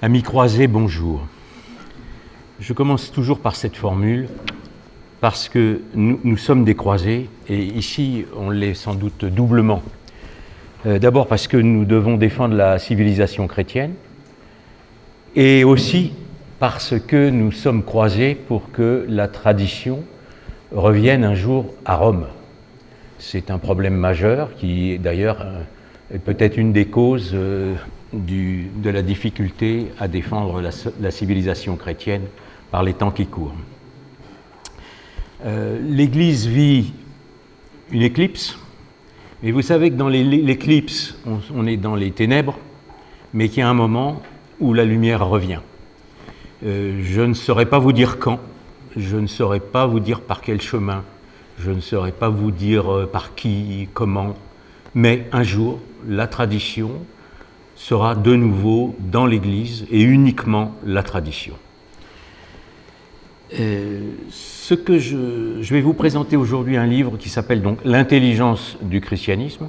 Amis croisés, bonjour. Je commence toujours par cette formule parce que nous sommes des croisés et ici on l'est sans doute doublement. D'abord parce que nous devons défendre la civilisation chrétienne et aussi parce que nous sommes croisés pour que la tradition revienne un jour à Rome. C'est un problème majeur qui d'ailleurs est peut-être une des causes de la difficulté à défendre la civilisation chrétienne par les temps qui courent. L'Église vit une éclipse, et vous savez que dans l'éclipse, on est dans les ténèbres, mais qu'il y a un moment où la lumière revient. Je ne saurais pas vous dire quand, je ne saurais pas vous dire par quel chemin, je ne saurais pas vous dire par qui, comment, mais un jour, la tradition sera de nouveau dans l'Église et uniquement la tradition. Ce que je vais vous présenter aujourd'hui un livre qui s'appelle donc L'intelligence du christianisme,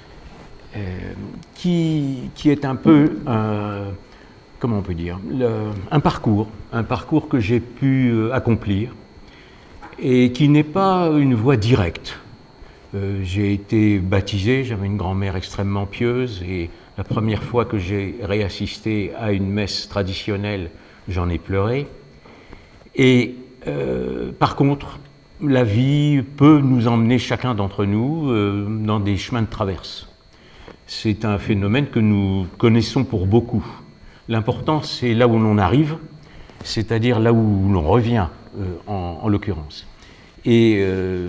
qui est un peu comment on peut dire, un parcours que j'ai pu accomplir et qui n'est pas une voie directe. J'ai été baptisé, j'avais une grand-mère extrêmement pieuse et la première fois que j'ai réassisté à une messe traditionnelle, j'en ai pleuré. Et par contre, la vie peut nous emmener chacun d'entre nous dans des chemins de traverse. C'est un phénomène que nous connaissons pour beaucoup. L'important, c'est là où l'on arrive, c'est-à-dire là où l'on revient, en l'occurrence. Et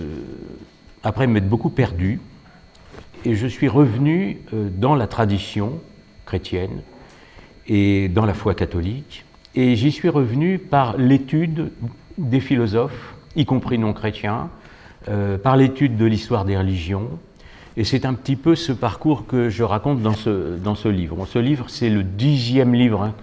après m'être beaucoup perdu, et je suis revenu dans la tradition chrétienne et dans la foi catholique, et j'y suis revenu par l'étude des philosophes, y compris non chrétiens, par l'étude de l'histoire des religions, et c'est un petit peu ce parcours que je raconte dans ce livre. Bon, ce livre, c'est le 10e livre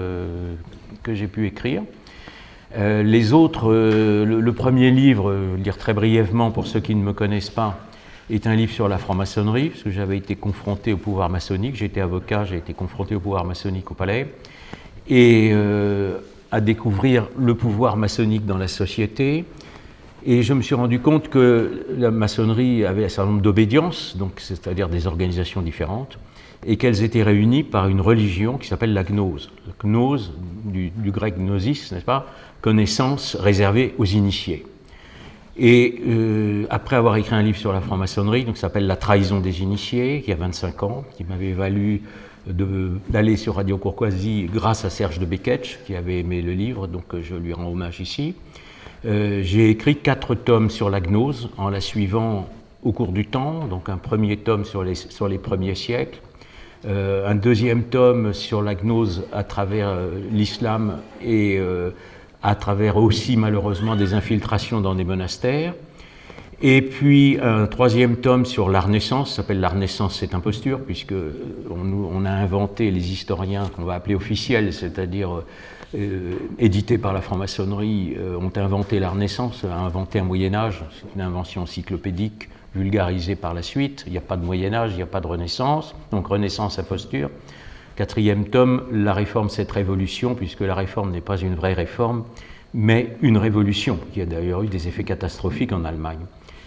que j'ai pu écrire. Les autres, le premier livre, je vais le dire très brièvement pour ceux qui ne me connaissent pas, est un livre sur la franc-maçonnerie, parce que j'avais été confronté au pouvoir maçonnique, j'étais avocat, j'ai été confronté au pouvoir maçonnique au palais, et à découvrir le pouvoir maçonnique dans la société. Et je me suis rendu compte que la maçonnerie avait un certain nombre d'obédiences, donc c'est-à-dire des organisations différentes, et qu'elles étaient réunies par une religion qui s'appelle la gnose. La gnose, du grec gnosis, n'est-ce pas, connaissance réservée aux initiés. Et après avoir écrit un livre sur la franc-maçonnerie, donc ça s'appelle La trahison des initiés, qui a 25 ans, qui m'avait valu d'aller sur Radio Courtoisie grâce à Serge de Beketch, qui avait aimé le livre, donc je lui rends hommage ici. J'ai écrit 4 tomes sur la gnose, en la suivant au cours du temps, donc un premier tome sur les premiers siècles, un deuxième tome sur la gnose à travers l'islam et à travers aussi malheureusement des infiltrations dans des monastères, et puis un troisième tome sur la Renaissance, ça s'appelle La Renaissance, c'est imposture, puisque on a inventé, les historiens qu'on va appeler officiels, c'est-à-dire édités par la franc-maçonnerie, ont inventé la Renaissance, a inventé un Moyen-Âge, c'est une invention encyclopédique, vulgarisée par la suite, il n'y a pas de Moyen-Âge, il n'y a pas de Renaissance, donc Renaissance, imposture. Quatrième tome, la réforme, cette révolution, puisque la réforme n'est pas une vraie réforme, mais une révolution, qui a d'ailleurs eu des effets catastrophiques en Allemagne.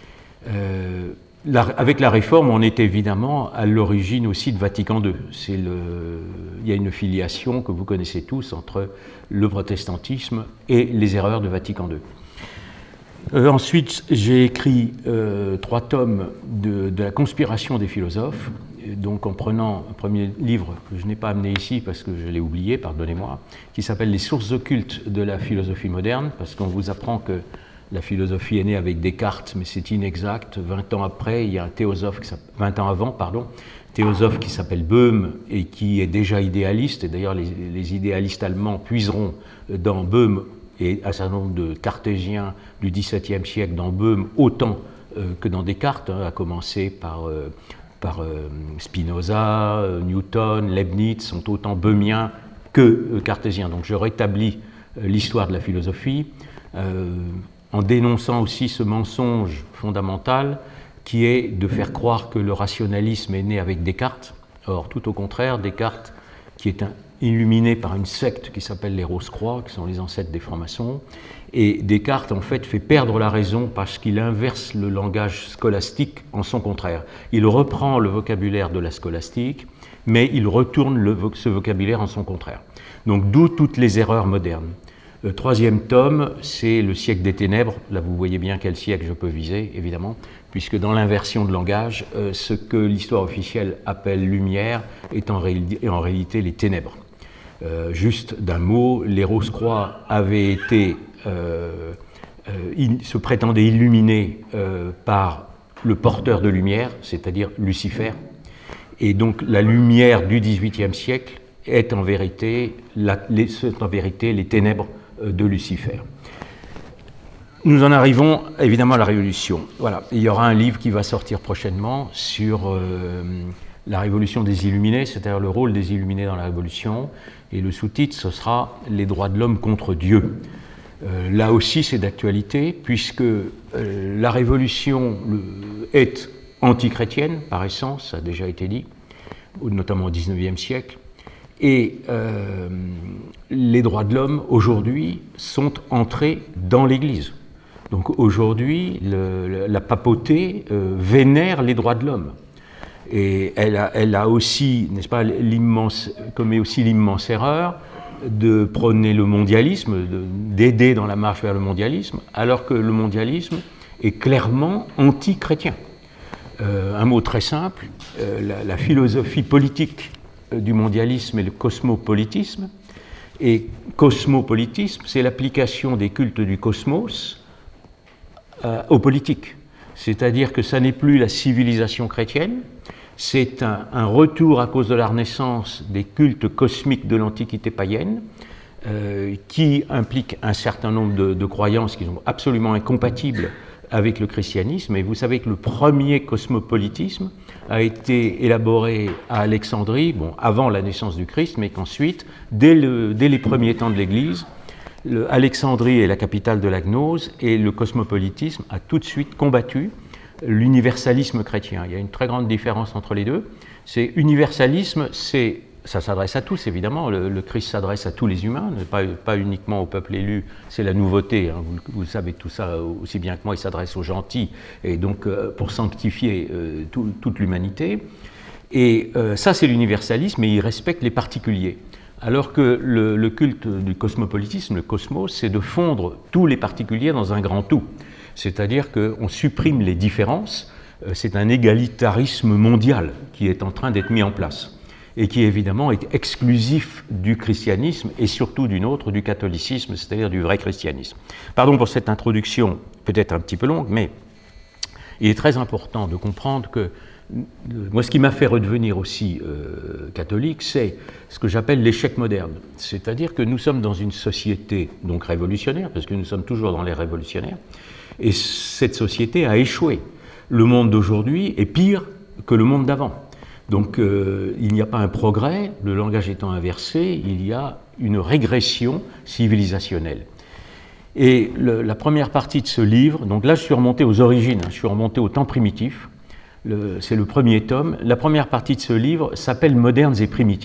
Avec la réforme, on est évidemment à l'origine aussi de Vatican II. Il y a une filiation que vous connaissez tous entre le protestantisme et les erreurs de Vatican II. Ensuite, j'ai écrit 3 tomes de la conspiration des philosophes, donc en prenant un premier livre que je n'ai pas amené ici parce que je l'ai oublié, pardonnez-moi, qui s'appelle Les sources occultes de la philosophie moderne, parce qu'on vous apprend que la philosophie est née avec Descartes, mais c'est inexact. 20 ans après, il y a un théosophe, 20 ans avant, théosophe qui s'appelle Boehme et qui est déjà idéaliste, et d'ailleurs les idéalistes allemands puiseront dans Boehme et un certain nombre de cartésiens du XVIIe siècle dans Boehme autant que dans Descartes, à commencer par Spinoza, Newton, Leibniz, sont autant boehmiens que cartésiens. Donc je rétablis l'histoire de la philosophie en dénonçant aussi ce mensonge fondamental qui est de faire croire que le rationalisme est né avec Descartes. Or, tout au contraire, Descartes qui est illuminé par une secte qui s'appelle les Rose-Croix, qui sont les ancêtres des francs-maçons. Et Descartes, en fait, fait perdre la raison parce qu'il inverse le langage scolastique en son contraire. Il reprend le vocabulaire de la scolastique, mais il retourne ce vocabulaire en son contraire. Donc d'où toutes les erreurs modernes. Le troisième tome, c'est le siècle des ténèbres. Là, vous voyez bien quel siècle je peux viser, évidemment, puisque dans l'inversion de langage, ce que l'histoire officielle appelle lumière est en réalité les ténèbres. Juste d'un mot, les Rose-Croix avaient été, se prétendaient illuminés par le porteur de lumière, c'est-à-dire Lucifer. Et donc la lumière du XVIIIe siècle est en vérité les ténèbres de Lucifer. Nous en arrivons évidemment à la Révolution. Voilà. Il y aura un livre qui va sortir prochainement sur la Révolution des Illuminés, c'est-à-dire le rôle des Illuminés dans la Révolution, et le sous-titre, ce sera « Les droits de l'homme contre Dieu ». Là aussi, c'est d'actualité, puisque la Révolution est antichrétienne, par essence, ça a déjà été dit, notamment au XIXe siècle, et les droits de l'homme, aujourd'hui, sont entrés dans l'Église. Donc aujourd'hui, la papauté vénère les droits de l'homme. Et elle a aussi, n'est-ce pas, commet aussi l'immense erreur de prôner le mondialisme, d'aider dans la marche vers le mondialisme, alors que le mondialisme est clairement anti-chrétien. Un mot très simple, la philosophie politique du mondialisme est le cosmopolitisme. Et cosmopolitisme, c'est l'application des cultes du cosmos aux politiques. C'est-à-dire que ça n'est plus la civilisation chrétienne, c'est un retour à cause de la Renaissance des cultes cosmiques de l'Antiquité païenne, qui implique un certain nombre de croyances qui sont absolument incompatibles avec le christianisme. Et vous savez que le premier cosmopolitisme a été élaboré à Alexandrie, bon, avant la naissance du Christ, mais qu'ensuite, dès les premiers temps de l'Église, Alexandrie est la capitale de la gnose, et le cosmopolitisme a tout de suite combattu l'universalisme chrétien. Il y a une très grande différence entre les deux. C'est universalisme, ça s'adresse à tous, évidemment. Le Christ s'adresse à tous les humains, pas uniquement au peuple élu. C'est la nouveauté. Hein. Vous savez tout ça aussi bien que moi. Il s'adresse aux gentils, et donc pour sanctifier toute l'humanité. Et ça, c'est l'universalisme, et il respecte les particuliers. Alors que le culte du cosmopolitisme, le cosmos, c'est de fondre tous les particuliers dans un grand tout. C'est-à-dire qu'on supprime les différences. C'est un égalitarisme mondial qui est en train d'être mis en place, et qui évidemment est exclusif du christianisme et surtout du catholicisme, c'est-à-dire du vrai christianisme. Pardon pour cette introduction peut-être un petit peu longue, mais il est très important de comprendre que moi, ce qui m'a fait redevenir aussi catholique, c'est ce que j'appelle l'échec moderne. C'est-à-dire que nous sommes dans une société donc révolutionnaire, parce que nous sommes toujours dans l'ère révolutionnaire, et cette société a échoué. Le monde d'aujourd'hui est pire que le monde d'avant. Donc il n'y a pas un progrès, le langage étant inversé, il y a une régression civilisationnelle. Et la première partie de ce livre, donc là je suis remonté aux origines, je suis remonté au temps primitif, c'est le premier tome. La première partie de ce livre s'appelle « Modernes et primitifs ».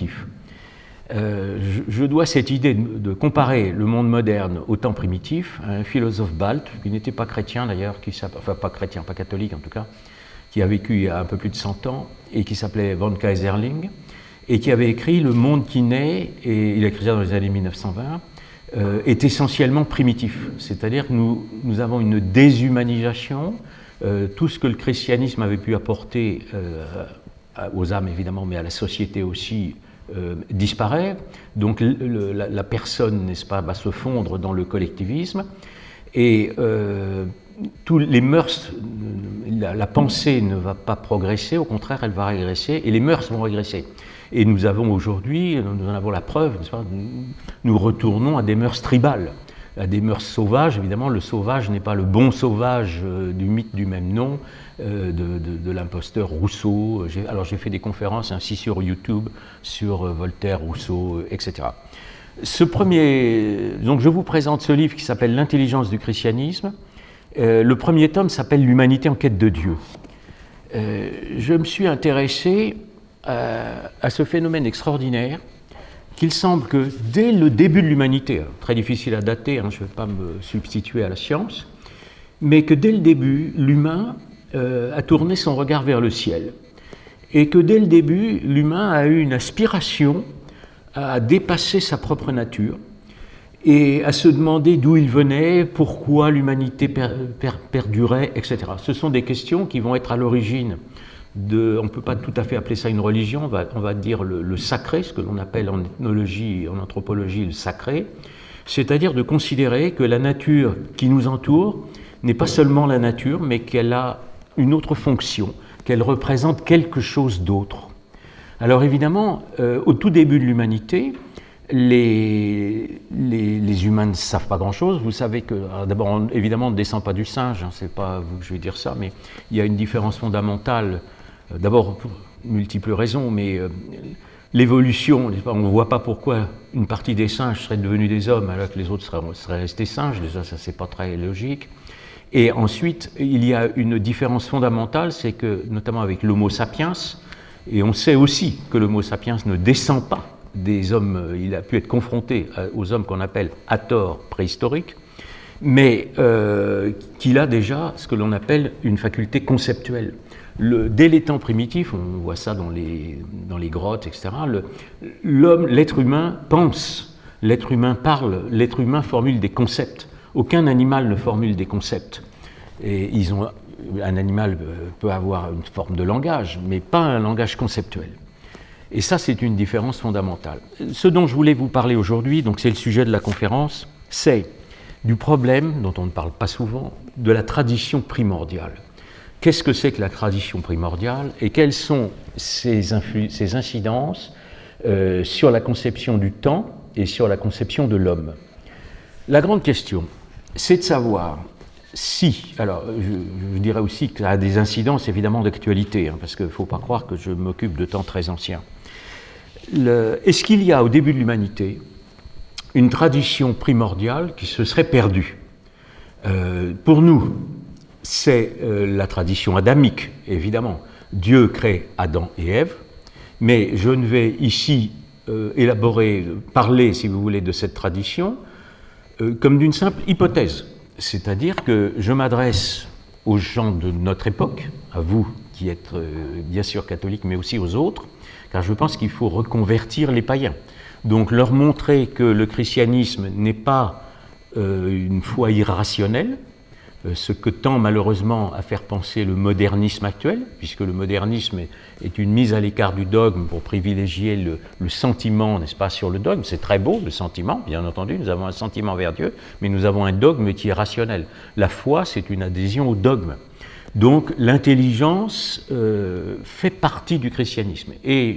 Je dois cette idée de comparer le monde moderne au temps primitif à un philosophe balte, qui n'était pas chrétien d'ailleurs, enfin pas chrétien, pas catholique en tout cas, qui a vécu il y a un peu plus de 100 ans, et qui s'appelait von Keyserling, et qui avait écrit « Le monde qui naît », et il a écrit ça dans les années 1920, est essentiellement primitif. C'est-à-dire que nous avons une déshumanisation, tout ce que le christianisme avait pu apporter aux âmes évidemment, mais à la société aussi, disparaît. Donc la personne, n'est-ce pas, va se fondre dans le collectivisme, et tous les mœurs, la pensée ne va pas progresser, au contraire elle va régresser, et les mœurs vont régresser. Et nous avons aujourd'hui, nous en avons la preuve, n'est-ce pas, nous retournons à des mœurs tribales, à des mœurs sauvages. Évidemment, le sauvage n'est pas le bon sauvage du mythe du même nom, de l'imposteur Rousseau. Alors j'ai fait des conférences ainsi sur YouTube, sur Voltaire, Rousseau, etc. Donc je vous présente ce livre qui s'appelle « L'intelligence du christianisme ». Le premier tome s'appelle « L'humanité en quête de Dieu ». Je me suis intéressé à ce phénomène extraordinaire qu'il semble que dès le début de l'humanité, très difficile à dater, je ne vais pas me substituer à la science, mais que dès le début, l'humain a tourné son regard vers le ciel. Et que dès le début, l'humain a eu une aspiration à dépasser sa propre nature et à se demander d'où il venait, pourquoi l'humanité perdurait, etc. Ce sont des questions qui vont être à l'origine on ne peut pas tout à fait appeler ça une religion, on va dire le sacré, ce que l'on appelle en ethnologie et en anthropologie le sacré, c'est-à-dire de considérer que la nature qui nous entoure n'est pas seulement la nature, mais qu'elle a une autre fonction, qu'elle représente quelque chose d'autre. Alors évidemment, au tout début de l'humanité, les humains ne savent pas grand-chose. Vous savez que, d'abord, évidemment, on ne descend pas du singe, c'est pas vous que je vais dire ça, mais il y a une différence fondamentale, d'abord pour multiples raisons, mais l'évolution, on ne voit pas pourquoi une partie des singes seraient devenus des hommes alors que les autres seraient restés singes, déjà ça c'est pas très logique. Et ensuite, il y a une différence fondamentale, c'est que, notamment avec l'Homo sapiens, et on sait aussi que l'Homo sapiens ne descend pas des hommes, il a pu être confronté aux hommes qu'on appelle à tort préhistoriques, mais qu'il a déjà ce que l'on appelle une faculté conceptuelle. Dès les temps primitifs, on voit ça dans les grottes, etc., l'être humain pense, l'être humain parle, l'être humain formule des concepts. Aucun animal ne formule des concepts. Et un animal peut avoir une forme de langage, mais pas un langage conceptuel. Et ça, c'est une différence fondamentale. Ce dont je voulais vous parler aujourd'hui, donc c'est le sujet de la conférence, c'est du problème, dont on ne parle pas souvent, de la tradition primordiale. Qu'est-ce que c'est que la tradition primordiale et quelles sont ses incidences sur la conception du temps et sur la conception de l'homme? La grande question, c'est de savoir si, alors je dirais aussi que ça a des incidences évidemment d'actualité, parce qu'il ne faut pas croire que je m'occupe de temps très anciens. Est-ce qu'il y a au début de l'humanité une tradition primordiale qui se serait perdue? Pour nous, c'est la tradition adamique, évidemment. Dieu crée Adam et Ève, mais je ne vais ici parler, si vous voulez, de cette tradition comme d'une simple hypothèse. C'est-à-dire que je m'adresse aux gens de notre époque, à vous qui êtes bien sûr catholiques, mais aussi aux autres, car je pense qu'il faut reconvertir les païens. Donc leur montrer que le christianisme n'est pas une foi irrationnelle, ce que tend malheureusement à faire penser le modernisme actuel, puisque le modernisme est une mise à l'écart du dogme pour privilégier le sentiment, n'est-ce pas, sur le dogme. C'est très beau, le sentiment, bien entendu, nous avons un sentiment vers Dieu, mais nous avons un dogme qui est rationnel. La foi, c'est une adhésion au dogme. Donc l'intelligence fait partie du christianisme. Et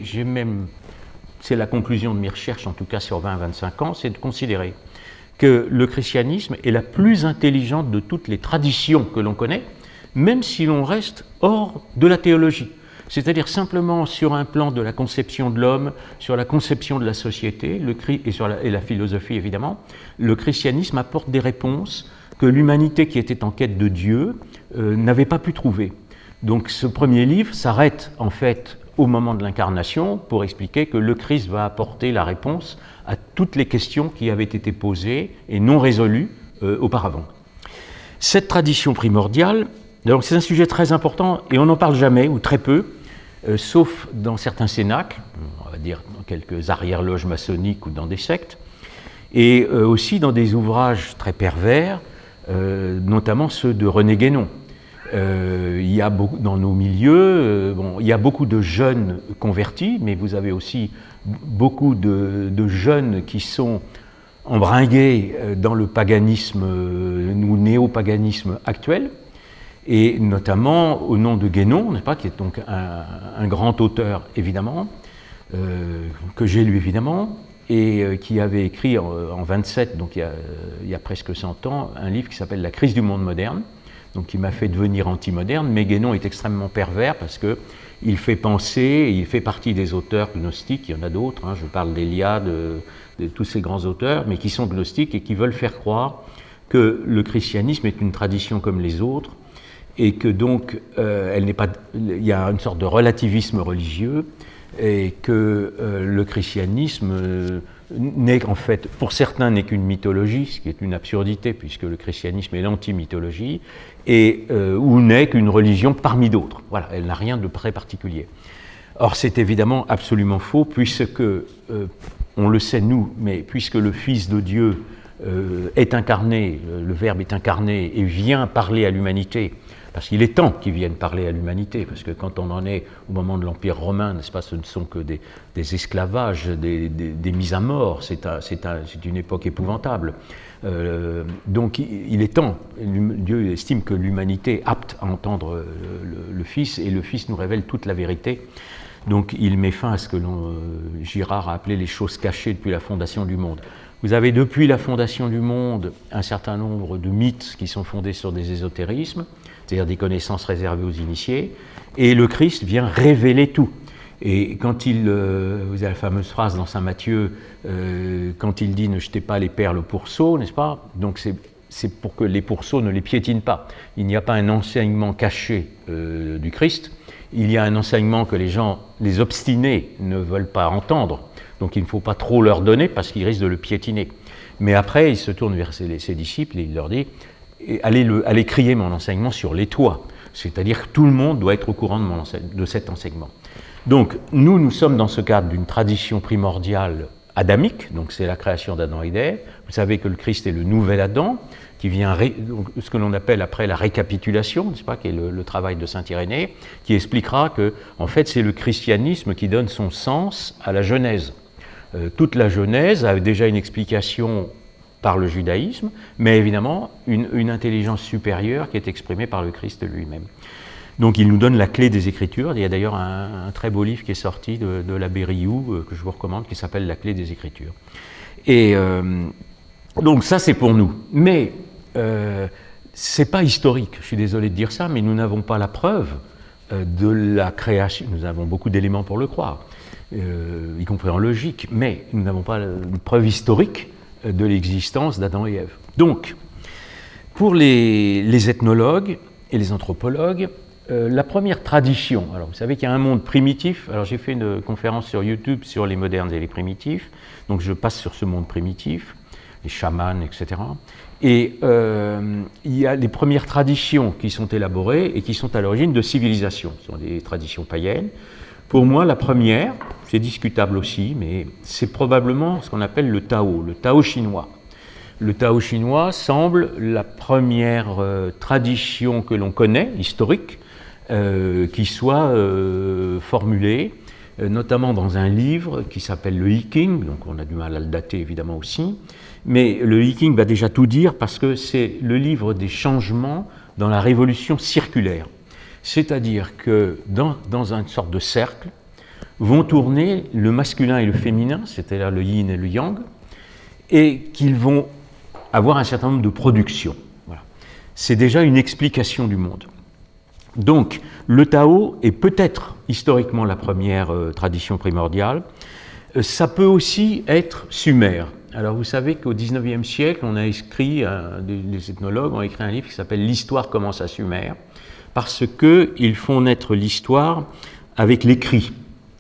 c'est la conclusion de mes recherches, en tout cas sur 20-25 ans, c'est de considérer que le christianisme est la plus intelligente de toutes les traditions que l'on connaît, même si l'on reste hors de la théologie. C'est-à-dire simplement sur un plan de la conception de l'homme, sur la conception de la société, et la philosophie évidemment, le christianisme apporte des réponses que l'humanité qui était en quête de Dieu n'avait pas pu trouver. Donc ce premier livre s'arrête en fait au moment de l'incarnation pour expliquer que le Christ va apporter la réponse à toutes les questions qui avaient été posées et non résolues auparavant. Cette tradition primordiale, donc c'est un sujet très important et on n'en parle jamais ou très peu, sauf dans certains cénacles, on va dire dans quelques arrière-loges maçonniques ou dans des sectes, et aussi dans des ouvrages très pervers, notamment ceux de René Guénon. Il y a beaucoup, dans nos milieux, il y a beaucoup de jeunes convertis, mais vous avez aussi beaucoup de jeunes qui sont embringués dans le paganisme ou néo-paganisme actuel, et notamment au nom de Guénon, n'est-ce pas, qui est donc un grand auteur évidemment, que j'ai lu évidemment, et qui avait écrit en 27, donc il y a presque 100 ans, un livre qui s'appelle « La crise du monde moderne », donc qui m'a fait devenir anti-moderne, mais Guénon est extrêmement pervers parce qu'il fait penser, il fait partie des auteurs gnostiques, il y en a d'autres, je parle d'Éliade, de tous ces grands auteurs, mais qui sont gnostiques et qui veulent faire croire que le christianisme est une tradition comme les autres et que donc il y a une sorte de relativisme religieux et que le christianisme n'est en fait, pour certains, n'est qu'une mythologie, ce qui est une absurdité, puisque le christianisme est l'anti-mythologie, ou n'est qu'une religion parmi d'autres. Voilà, elle n'a rien de très particulier. Or, c'est évidemment absolument faux, puisque, on le sait nous, mais puisque le Fils de Dieu est incarné, le Verbe est incarné et vient parler à l'humanité, parce qu'il est temps qu'il vienne parler à l'humanité, parce que quand on en est au moment de l'Empire romain, n'est-ce pas, ce ne sont que des esclavages, des mises à mort, c'est une époque épouvantable. Donc il est temps, Dieu estime que l'humanité est apte à entendre le Fils, et le Fils nous révèle toute la vérité. Donc il met fin à ce que Girard a appelé les choses cachées depuis la fondation du monde. Vous avez depuis la fondation du monde un certain nombre de mythes qui sont fondés sur des ésotérismes, c'est-à-dire des connaissances réservées aux initiés, et le Christ vient révéler tout. Et quand vous avez la fameuse phrase dans Saint Matthieu, quand il dit « ne jetez pas les perles aux pourceaux », n'est-ce pas? Donc c'est pour que les pourceaux ne les piétinent pas. Il n'y a pas un enseignement caché du Christ, il y a un enseignement que les obstinés ne veulent pas entendre, donc il ne faut pas trop leur donner parce qu'ils risquent de le piétiner. Mais après, il se tourne vers ses disciples et il leur dit « allez crier mon enseignement sur les toits », c'est-à-dire que tout le monde doit être au courant de cet enseignement. Donc nous sommes dans ce cadre d'une tradition primordiale adamique, donc c'est la création d'Adam et d'Ève. Vous savez que le Christ est le nouvel Adam, qui vient, donc, ce que l'on appelle après la récapitulation, n'est-ce pas, qui est le travail de saint Irénée, qui expliquera que, en fait, c'est le christianisme qui donne son sens à la Genèse. Toute la Genèse a déjà une explication par le judaïsme, mais évidemment une intelligence supérieure qui est exprimée par le Christ lui-même. Donc il nous donne la clé des Écritures. Il y a d'ailleurs un très beau livre qui est sorti de l'abbé Rioux, que je vous recommande, qui s'appelle La clé des Écritures. Et donc ça c'est pour nous. Mais c'est pas historique, je suis désolé de dire ça, mais nous n'avons pas la preuve de la création. Nous avons beaucoup d'éléments pour le croire, y compris en logique, mais nous n'avons pas une preuve historique de l'existence d'Adam et Ève. Donc, pour les ethnologues et les anthropologues, la première tradition, alors vous savez qu'il y a un monde primitif, alors j'ai fait une conférence sur YouTube sur les modernes et les primitifs, donc je passe sur ce monde primitif, les chamans, etc. Et il y a les premières traditions qui sont élaborées et qui sont à l'origine de civilisations, ce sont des traditions païennes. Pour moi, la première, c'est discutable aussi, mais c'est probablement ce qu'on appelle le Tao chinois. Le Tao chinois semble la première tradition que l'on connaît, historique, qui soit formulée, notamment dans un livre qui s'appelle le I Ching, donc on a du mal à le dater évidemment aussi, mais le I Ching va déjà tout dire parce que c'est le livre des changements dans la révolution circulaire. C'est-à-dire que dans une sorte de cercle vont tourner le masculin et le féminin, c'est-à-dire le yin et le yang, et qu'ils vont avoir un certain nombre de productions. Voilà. C'est déjà une explication du monde. Donc, le Tao est peut-être historiquement la première tradition primordiale. Ça peut aussi être sumer. Alors, vous savez qu'au XIXe siècle, on a écrit, les ethnologues ont écrit un livre qui s'appelle « L'histoire commence à Sumer », parce qu'ils font naître l'histoire avec l'écrit.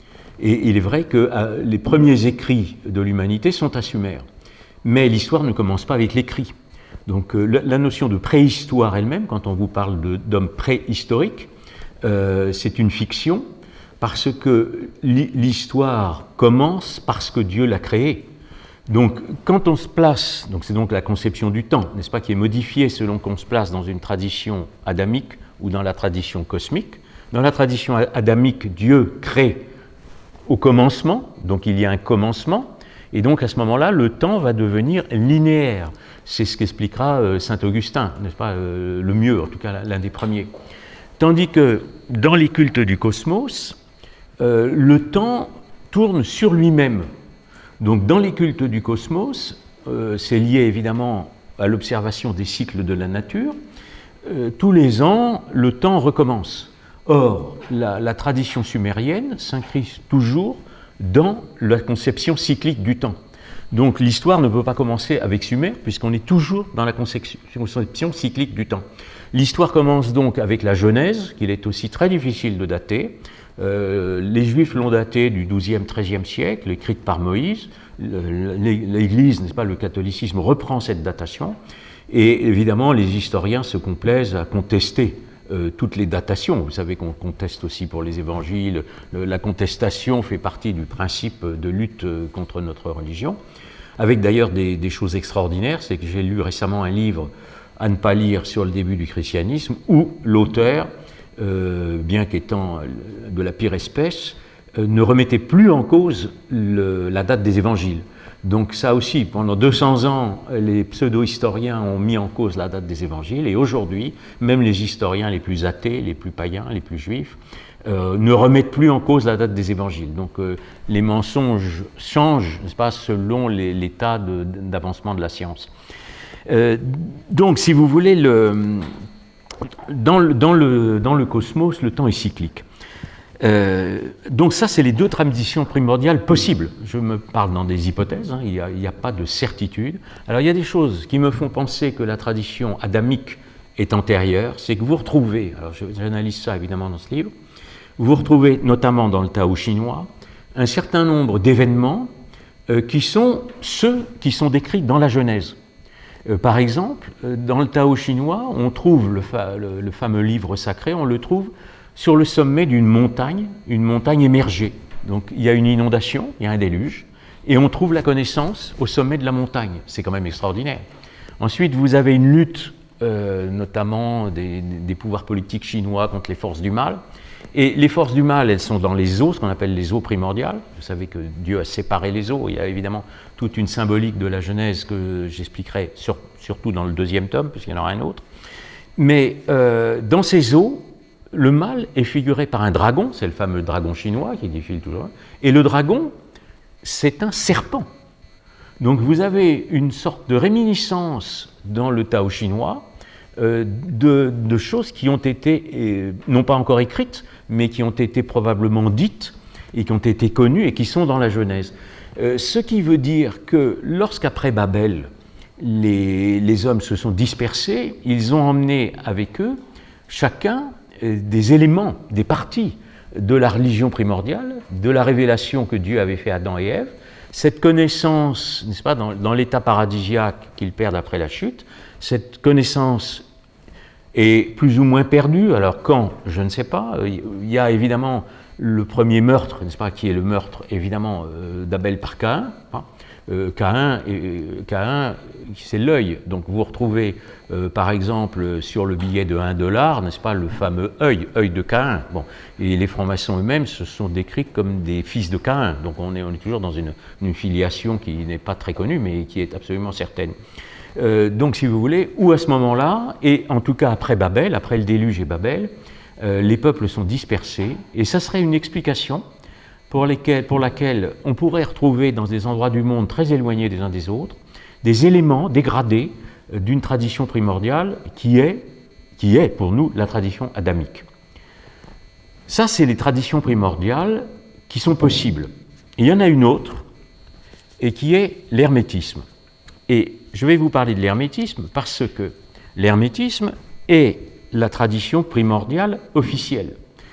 Et il est vrai que les premiers écrits de l'humanité sont à Sumer. Mais l'histoire ne commence pas avec l'écrit. Donc la notion de préhistoire elle-même, quand on vous parle d'hommes préhistoriques, c'est une fiction, parce que l'histoire commence parce que Dieu l'a créée. Donc quand on se place, donc c'est donc la conception du temps, n'est-ce pas, qui est modifiée selon qu'on se place dans une tradition adamique ou dans la tradition cosmique. Dans la tradition adamique, Dieu crée au commencement, donc il y a un commencement, et donc à ce moment-là, le temps va devenir linéaire. C'est ce qu'expliquera saint Augustin, n'est-ce pas, le mieux, en tout cas l'un des premiers. Tandis que dans les cultes du cosmos, le temps tourne sur lui-même. Donc dans les cultes du cosmos, c'est lié évidemment à l'observation des cycles de la nature. Tous les ans, le temps recommence. Or, la tradition sumérienne s'inscrit toujours dans la conception cyclique du temps. Donc l'histoire ne peut pas commencer avec Sumer, puisqu'on est toujours dans la conception cyclique du temps. L'histoire commence donc avec la Genèse, qu'il est aussi très difficile de dater. Les Juifs l'ont datée du XIIe, XIIIe siècle, écrite par Moïse. L'Église, n'est-ce pas, le catholicisme reprend cette datation. Et évidemment, les historiens se complaisent à contester toutes les datations. Vous savez qu'on conteste aussi pour les évangiles. La contestation fait partie du principe de lutte contre notre religion, avec d'ailleurs des choses extraordinaires. C'est que j'ai lu récemment un livre à ne pas lire sur le début du christianisme, où l'auteur, bien qu'étant de la pire espèce, ne remettait plus en cause la date des évangiles. Donc ça aussi, pendant 200 ans, les pseudo-historiens ont mis en cause la date des évangiles, et aujourd'hui, même les historiens les plus athées, les plus païens, les plus juifs, ne remettent plus en cause la date des évangiles. Donc les mensonges changent, n'est-ce pas, selon l'état d'avancement de la science. Donc, si vous voulez, dans le cosmos, le temps est cyclique. Donc ça, c'est les deux traditions primordiales possibles. Je me parle dans des hypothèses, hein, il n'y a pas de certitude. Alors il y a des choses qui me font penser que la tradition adamique est antérieure, c'est que vous retrouvez, alors j'analyse ça évidemment dans ce livre, vous retrouvez notamment dans le Tao chinois un certain nombre d'événements qui sont ceux qui sont décrits dans la Genèse. Par exemple, dans le Tao chinois, on trouve le fameux livre sacré, on le trouve sur le sommet d'une montagne, une montagne émergée. Donc il y a une inondation, il y a un déluge, et on trouve la connaissance au sommet de la montagne. C'est quand même extraordinaire. Ensuite, vous avez une lutte, notamment des pouvoirs politiques chinois contre les forces du mal. Et les forces du mal, elles sont dans les eaux, ce qu'on appelle les eaux primordiales. Vous savez que Dieu a séparé les eaux. Il y a évidemment toute une symbolique de la Genèse que j'expliquerai surtout dans le deuxième tome, puisqu'il y en aura un autre. Mais dans ces eaux, le mal est figuré par un dragon, c'est le fameux dragon chinois qui défile toujours, et le dragon, c'est un serpent. Donc vous avez une sorte de réminiscence dans le Tao chinois de choses qui ont été, non pas encore écrites, mais qui ont été probablement dites et qui ont été connues et qui sont dans la Genèse. Ce qui veut dire que lorsqu'après Babel, les hommes se sont dispersés, ils ont emmené avec eux chacun des éléments, des parties de la religion primordiale, de la révélation que Dieu avait fait à Adam et Ève, cette connaissance, n'est-ce pas, dans l'état paradisiaque qu'ils perdent après la chute, cette connaissance est plus ou moins perdue. Alors quand, je ne sais pas, il y a évidemment le premier meurtre, n'est-ce pas, qui est le meurtre évidemment d'Abel par Caïn. Caïn, c'est l'œil. Donc vous retrouvez par exemple sur le billet de $1, n'est-ce pas, le fameux œil de Caïn. Bon, et les francs-maçons eux-mêmes se sont décrits comme des fils de Caïn. Donc on est toujours dans une filiation qui n'est pas très connue, mais qui est absolument certaine. Donc si vous voulez, ou à ce moment-là, et en tout cas après Babel, après le déluge et Babel, les peuples sont dispersés, et ça serait une explication pour laquelle on pourrait retrouver dans des endroits du monde très éloignés des uns des autres, des éléments dégradés d'une tradition primordiale qui est pour nous la tradition adamique. Ça, c'est les traditions primordiales qui sont possibles. Il y en a une autre, et qui est l'hermétisme. Et je vais vous parler de l'hermétisme parce que l'hermétisme est la tradition primordiale officielle.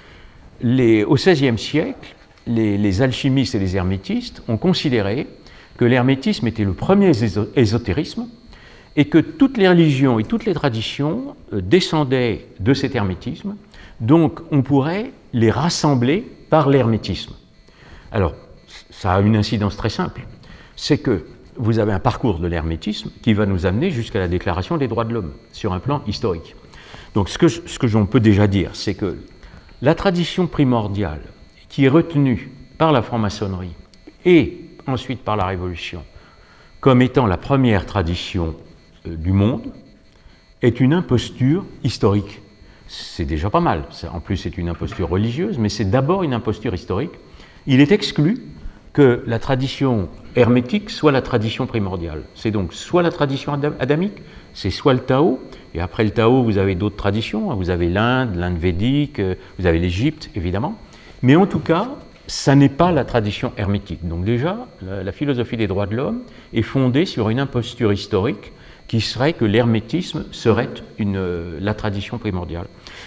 Au XVIe siècle, les alchimistes et les hermétistes ont considéré que l'hermétisme était le premier ésotérisme et que toutes les religions et toutes les traditions descendaient de cet hermétisme, donc on pourrait les rassembler par l'hermétisme. Alors, ça a une incidence très simple, c'est que vous avez un parcours de l'hermétisme qui va nous amener jusqu'à la Déclaration des droits de l'homme, sur un plan historique. Donc ce que j'en peux déjà dire, c'est que la tradition primordiale qui est retenue par la franc-maçonnerie et ensuite par la Révolution comme étant la première tradition du monde est une imposture historique. C'est déjà pas mal. En plus, c'est une imposture religieuse, mais c'est d'abord une imposture historique. Il est exclu que la tradition hermétique soit la tradition primordiale. C'est donc soit la tradition adamique, c'est soit le Tao, et après le Tao, vous avez d'autres traditions, vous avez l'Inde védique, vous avez l'Égypte, évidemment, mais en tout cas, ça n'est pas la tradition hermétique. Donc déjà, la philosophie des droits de l'homme est fondée sur une imposture historique qui serait que l'hermétisme serait la tradition primordiale.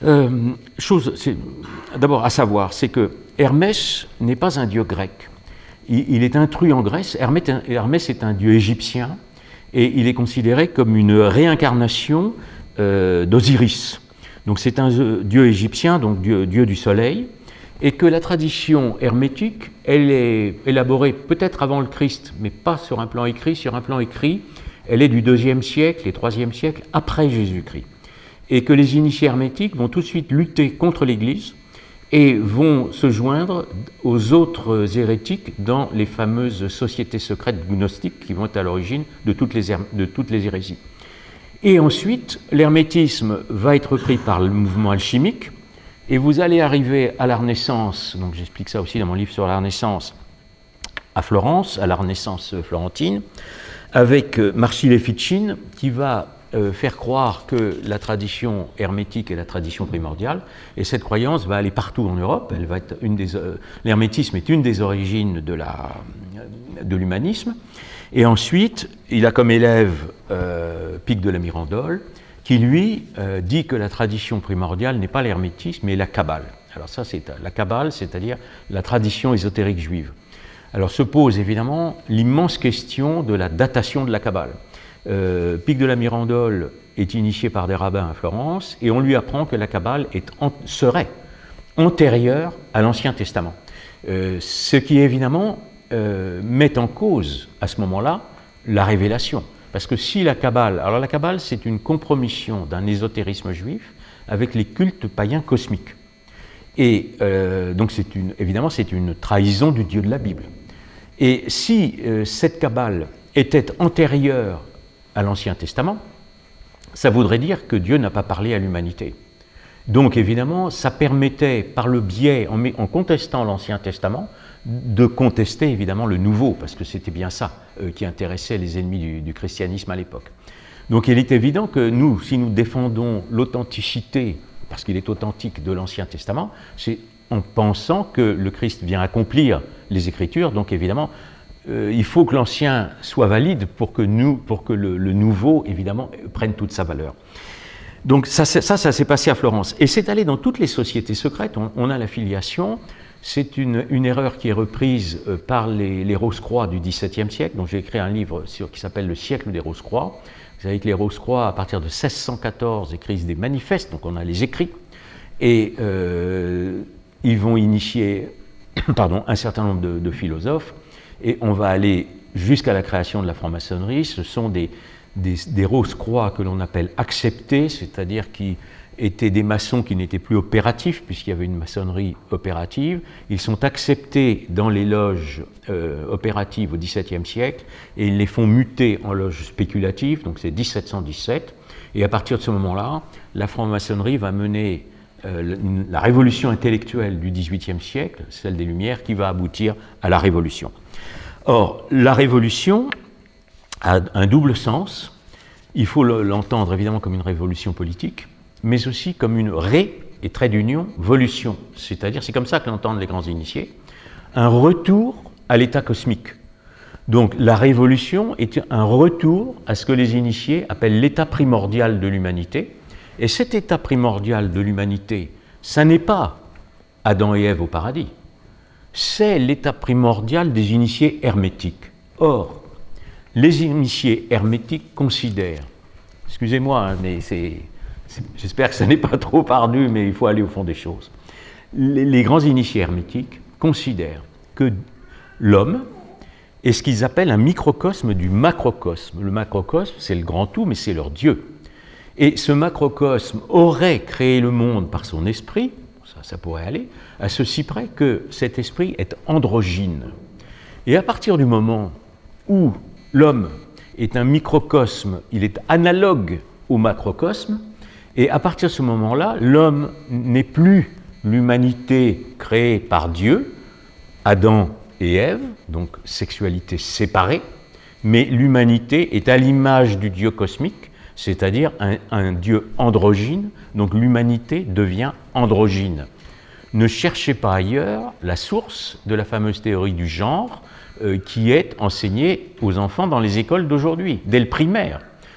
Chose d'abord à savoir, c'est que Hermès n'est pas un dieu grec. Il est intrus en Grèce. Hermès est un dieu égyptien et il est considéré comme une réincarnation d'Osiris. Donc c'est un dieu égyptien, donc dieu du soleil, et que la tradition hermétique, elle est élaborée peut-être avant le Christ, mais pas sur un plan écrit. Sur un plan écrit, elle est du IIe siècle et IIIe siècle après Jésus-Christ. Et que les initiés hermétiques vont tout de suite lutter contre l'Église et vont se joindre aux autres hérétiques dans les fameuses sociétés secrètes gnostiques qui vont être à l'origine de toutes les hérésies. Et ensuite, l'hermétisme va être pris par le mouvement alchimique, et vous allez arriver à la Renaissance, donc j'explique ça aussi dans mon livre sur la Renaissance, à Florence, à la Renaissance florentine, avec Marcile Ficine, qui va faire croire que la tradition hermétique est la tradition primordiale, et cette croyance va aller partout en Europe. Elle va être l'hermétisme est une des origines de l'humanisme. Et ensuite, il a comme élève Pic de la Mirandole, qui lui dit que la tradition primordiale n'est pas l'hermétisme, mais la Kabbale. Alors ça, c'est la Kabbale, c'est-à-dire la tradition ésotérique juive. Alors se pose évidemment l'immense question de la datation de la Kabbale. Pic de la Mirandole est initié par des rabbins à Florence et on lui apprend que la Kabbale serait antérieure à l'Ancien Testament. Ce qui évidemment met en cause à ce moment-là la révélation. Parce que si la Kabbale, alors la Kabbale c'est une compromission d'un ésotérisme juif avec les cultes païens cosmiques. Et donc évidemment c'est une trahison du Dieu de la Bible. Et si cette Kabbale était antérieure à l'Ancien Testament, ça voudrait dire que Dieu n'a pas parlé à l'humanité. Donc évidemment, ça permettait, par le biais, en contestant l'Ancien Testament, de contester évidemment le Nouveau, parce que c'était bien ça qui intéressait les ennemis du christianisme à l'époque. Donc il est évident que nous, si nous défendons l'authenticité, parce qu'il est authentique de l'Ancien Testament, c'est en pensant que le Christ vient accomplir les Écritures, donc évidemment, il faut que l'Ancien soit valide pour que le Nouveau, évidemment, prenne toute sa valeur. Donc ça s'est passé à Florence. Et c'est allé dans toutes les sociétés secrètes, on a la filiation. C'est une erreur qui est reprise par les Rose-Croix du XVIIe siècle. Donc j'ai écrit un livre qui s'appelle « Le siècle des Rose-Croix ». Vous savez que les Rose-Croix, à partir de 1614, écrivent des manifestes, donc on a les écrits, et ils vont initier un certain nombre de philosophes, et on va aller jusqu'à la création de la franc-maçonnerie. Ce sont des Rose-Croix que l'on appelle acceptés, c'est-à-dire qui étaient des maçons qui n'étaient plus opératifs, puisqu'il y avait une maçonnerie opérative. Ils sont acceptés dans les loges opératives au XVIIe siècle, et ils les font muter en loges spéculatives, donc c'est 1717. Et à partir de ce moment-là, la franc-maçonnerie va mener la révolution intellectuelle du XVIIIe siècle, celle des Lumières, qui va aboutir à la Révolution. Or, la Révolution a un double sens. Il faut l'entendre évidemment comme une révolution politique, mais aussi comme une et trait d'union, volution. C'est-à-dire, c'est comme ça que l'entendent les grands initiés, un retour à l'état cosmique. Donc, la Révolution est un retour à ce que les initiés appellent l'état primordial de l'humanité. Et cet état primordial de l'humanité, ça n'est pas Adam et Ève au paradis, c'est l'état primordial des initiés hermétiques. Or, les initiés hermétiques considèrent, excusez-moi, hein, mais j'espère que ce n'est pas trop ardu, mais il faut aller au fond des choses. Les grands initiés hermétiques considèrent que l'homme est ce qu'ils appellent un microcosme du macrocosme. Le macrocosme, c'est le grand tout, mais c'est leur Dieu. Et ce macrocosme aurait créé le monde par son esprit, ça pourrait aller, à ceci près que cet esprit est androgyne. Et à partir du moment où l'homme est un microcosme, il est analogue au macrocosme, et à partir de ce moment-là, l'homme n'est plus l'humanité créée par Dieu, Adam et Ève, donc sexualité séparée, mais l'humanité est à l'image du Dieu cosmique, c'est-à-dire un Dieu androgyne, donc l'humanité devient androgyne. Ne cherchez pas ailleurs la source de la fameuse théorie du genre qui est enseignée aux enfants dans les écoles d'aujourd'hui, dès le primaire.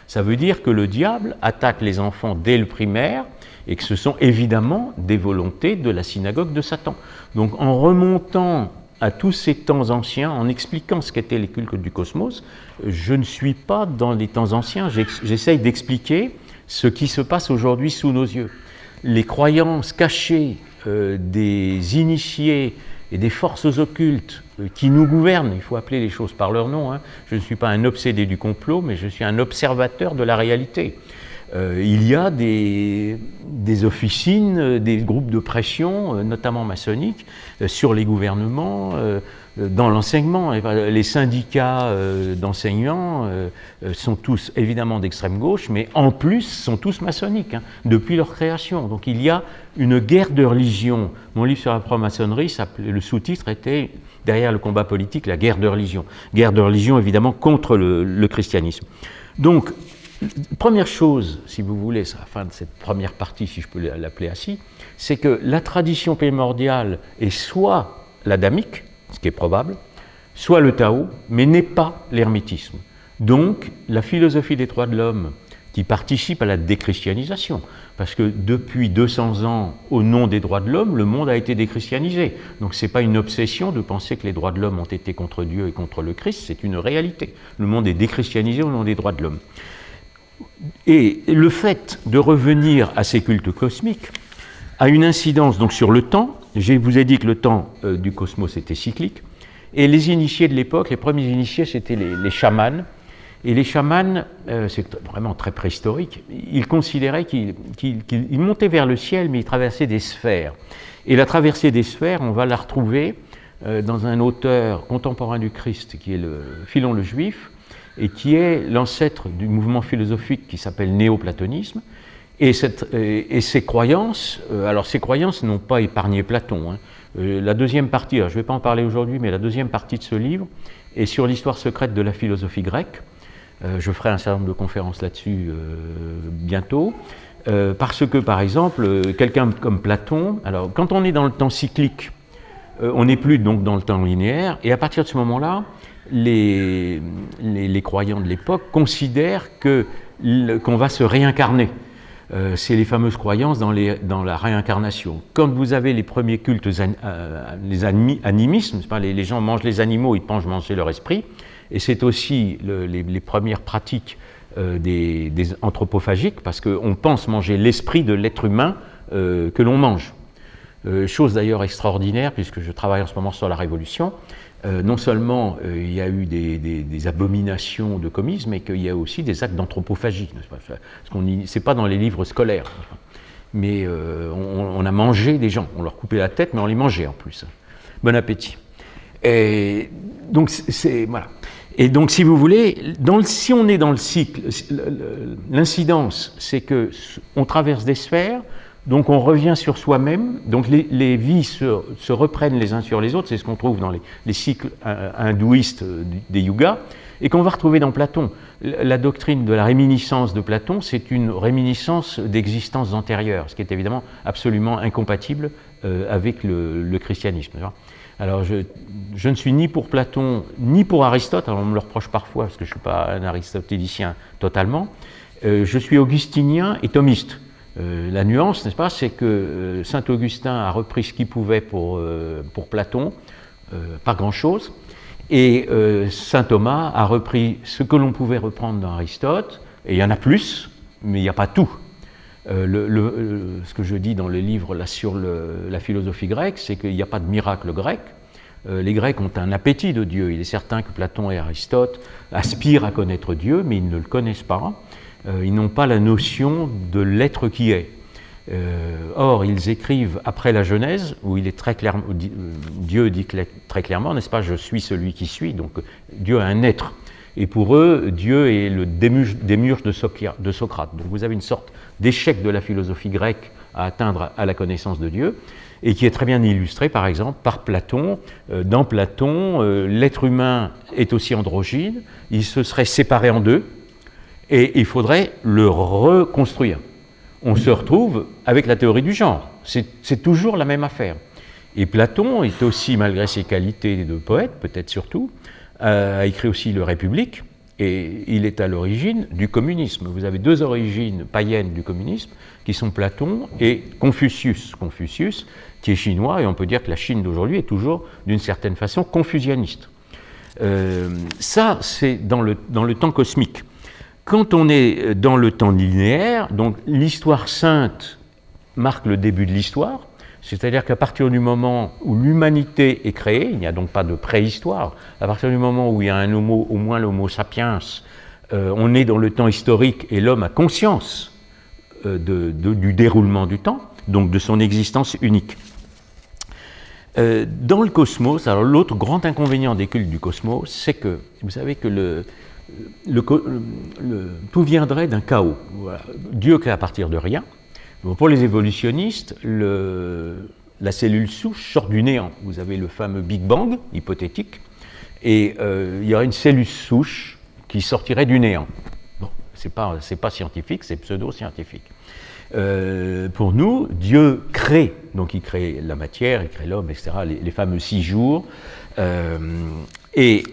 Ça veut dire que le diable attaque les enfants dès le primaire et que ce sont évidemment des volontés de la synagogue de Satan. Donc en remontant à tous ces temps anciens, en expliquant ce qu'étaient les cultes du cosmos, je ne suis pas dans les temps anciens, j'essaye d'expliquer ce qui se passe aujourd'hui sous nos yeux. Les croyances cachées des initiés et des forces occultes qui nous gouvernent, il faut appeler les choses par leur nom, hein. Je ne suis pas un obsédé du complot, mais je suis un observateur de la réalité. Il y a des officines, des groupes de pression, notamment maçonniques, sur les gouvernements, dans l'enseignement. Les syndicats d'enseignants sont tous évidemment d'extrême gauche, mais en plus sont tous maçonniques, hein, depuis leur création. Donc il y a une guerre de religion. Mon livre sur la franc-maçonnerie, le sous-titre était « Derrière le combat politique, la guerre de religion ». Guerre de religion évidemment contre le christianisme. Donc, première chose, si vous voulez, c'est la fin de cette première partie, si je peux l'appeler ainsi, c'est que la tradition primordiale est soit l'adamique, ce qui est probable, soit le Tao, mais n'est pas l'hermétisme. Donc, la philosophie des droits de l'homme, qui participe à la déchristianisation, parce que depuis 200 ans, au nom des droits de l'homme, le monde a été déchristianisé. Donc ce n'est pas une obsession de penser que les droits de l'homme ont été contre Dieu et contre le Christ, c'est une réalité. Le monde est déchristianisé au nom des droits de l'homme. Et le fait de revenir à ces cultes cosmiques a une incidence donc sur le temps. Je vous ai dit que le temps du cosmos était cyclique. Et les initiés de l'époque, les premiers initiés, c'était les chamans. Et les chamans, c'est vraiment très préhistorique, ils considéraient qu'ils montaient vers le ciel, mais ils traversaient des sphères. Et la traversée des sphères, on va la retrouver dans un auteur contemporain du Christ, qui est Philon le Juif, et qui est l'ancêtre du mouvement philosophique qui s'appelle néoplatonisme. Et ces croyances, alors ces croyances n'ont pas épargné Platon, hein. La deuxième partie, alors je ne vais pas en parler aujourd'hui, mais la deuxième partie de ce livre est sur l'histoire secrète de la philosophie grecque. Je ferai un certain nombre de conférences là-dessus bientôt, parce que, par exemple, quelqu'un comme Platon, alors quand on est dans le temps cyclique, on n'est plus donc dans le temps linéaire, et à partir de ce moment-là, les croyants de l'époque considèrent qu'on va se réincarner. C'est les fameuses croyances dans la réincarnation. Quand vous avez les premiers cultes, les animismes, les gens mangent les animaux, ils pensent manger leur esprit, et c'est aussi les premières pratiques des anthropophagiques, parce qu'on pense manger l'esprit de l'être humain que l'on mange. Chose d'ailleurs extraordinaire, puisque je travaille en ce moment sur la Révolution. Non seulement il y a eu des abominations de commises, mais qu'il y a aussi des actes d'anthropophagie. C'est pas dans les livres scolaires. Mais on a mangé des gens. On leur coupait la tête, mais on les mangeait en plus. Bon appétit. Et donc, voilà. Et donc, si vous voulez, si on est dans le cycle, l'incidence, c'est qu'on traverse des sphères, donc on revient sur soi-même, donc les vies se reprennent les uns sur les autres, c'est ce qu'on trouve dans les cycles hindouistes des yugas, et qu'on va retrouver dans Platon. La doctrine de la réminiscence de Platon, c'est une réminiscence d'existences antérieures, ce qui est évidemment absolument incompatible avec le christianisme. Alors je ne suis ni pour Platon, ni pour Aristote, alors on me le reproche parfois, parce que je ne suis pas un aristotélicien totalement. Je suis augustinien et thomiste. La nuance, n'est-ce pas, c'est que saint Augustin a repris ce qu'il pouvait pour Platon, pas grand-chose, et saint Thomas a repris ce que l'on pouvait reprendre dans Aristote, et il y en a plus, mais il n'y a pas tout. Ce que je dis dans le livre là, sur la philosophie grecque, c'est qu'il n'y a pas de miracle grec. Les Grecs ont un appétit de Dieu. Il est certain que Platon et Aristote aspirent à connaître Dieu, mais ils ne le connaissent pas. Ils n'ont pas la notion de l'être qui est. Or, ils écrivent après la Genèse, où il est très clair, Dieu dit très clairement, n'est-ce pas, je suis celui qui suis, donc Dieu a un être. Et pour eux, Dieu est le démiurge de Socrate. Donc vous avez une sorte d'échec de la philosophie grecque à atteindre à la connaissance de Dieu, et qui est très bien illustré, par exemple, par Platon. Dans Platon, l'être humain est aussi androgyne, il se serait séparé en deux, et il faudrait le reconstruire. On se retrouve avec la théorie du genre. C'est toujours la même affaire. Et Platon est aussi, malgré ses qualités de poète, peut-être surtout, a écrit aussi le République, Et il est à l'origine du communisme. Vous avez deux origines païennes du communisme, qui sont Platon et Confucius. Confucius, qui est chinois, et on peut dire que la Chine d'aujourd'hui est toujours, d'une certaine façon, confucianiste. Ça, c'est dans le temps cosmique. Quand on est dans le temps linéaire, donc l'histoire sainte marque le début de l'histoire, c'est-à-dire qu'à partir du moment où l'humanité est créée, il n'y a donc pas de préhistoire, à partir du moment où il y a un homo, au moins l'homo sapiens, on est dans le temps historique et l'homme a conscience du déroulement du temps, donc de son existence unique. Dans le cosmos, alors l'autre grand inconvénient des cultes du cosmos, c'est que, vous savez que tout viendrait d'un chaos. Voilà. Dieu crée à partir de rien. Bon, pour les évolutionnistes, la cellule souche sort du néant. Vous avez le fameux Big Bang, hypothétique, et il y aurait une cellule souche qui sortirait du néant. Bon, c'est pas scientifique, c'est pseudo-scientifique. Pour nous, Dieu crée, donc il crée la matière, il crée l'homme, etc., les fameux 6 jours, et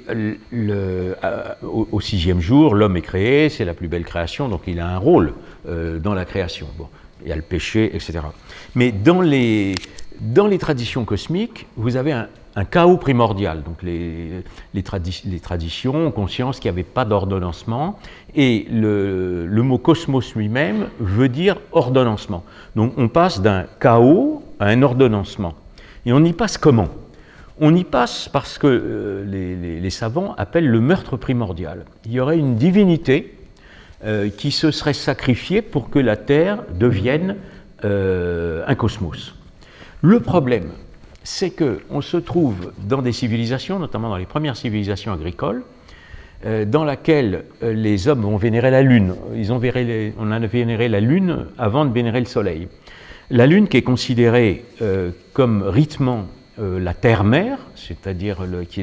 au 6e jour, l'homme est créé, c'est la plus belle création, donc il a un rôle dans la création. Bon, il y a le péché, etc. Mais dans les traditions cosmiques, vous avez un chaos primordial. Donc les traditions ont conscience qu'il n'y avait pas d'ordonnancement, et le mot cosmos lui-même veut dire ordonnancement. Donc on passe d'un chaos à un ordonnancement. Et on y passe comment? On y passe parce que les savants appellent le meurtre primordial. Il y aurait une divinité qui se serait sacrifiée pour que la Terre devienne un cosmos. Le problème, c'est qu'on se trouve dans des civilisations, notamment dans les premières civilisations agricoles, dans laquelle les hommes ont vénéré la Lune. On a vénéré la Lune avant de vénérer le Soleil. La Lune qui est considérée comme rythmant la terre-mère, c'est-à-dire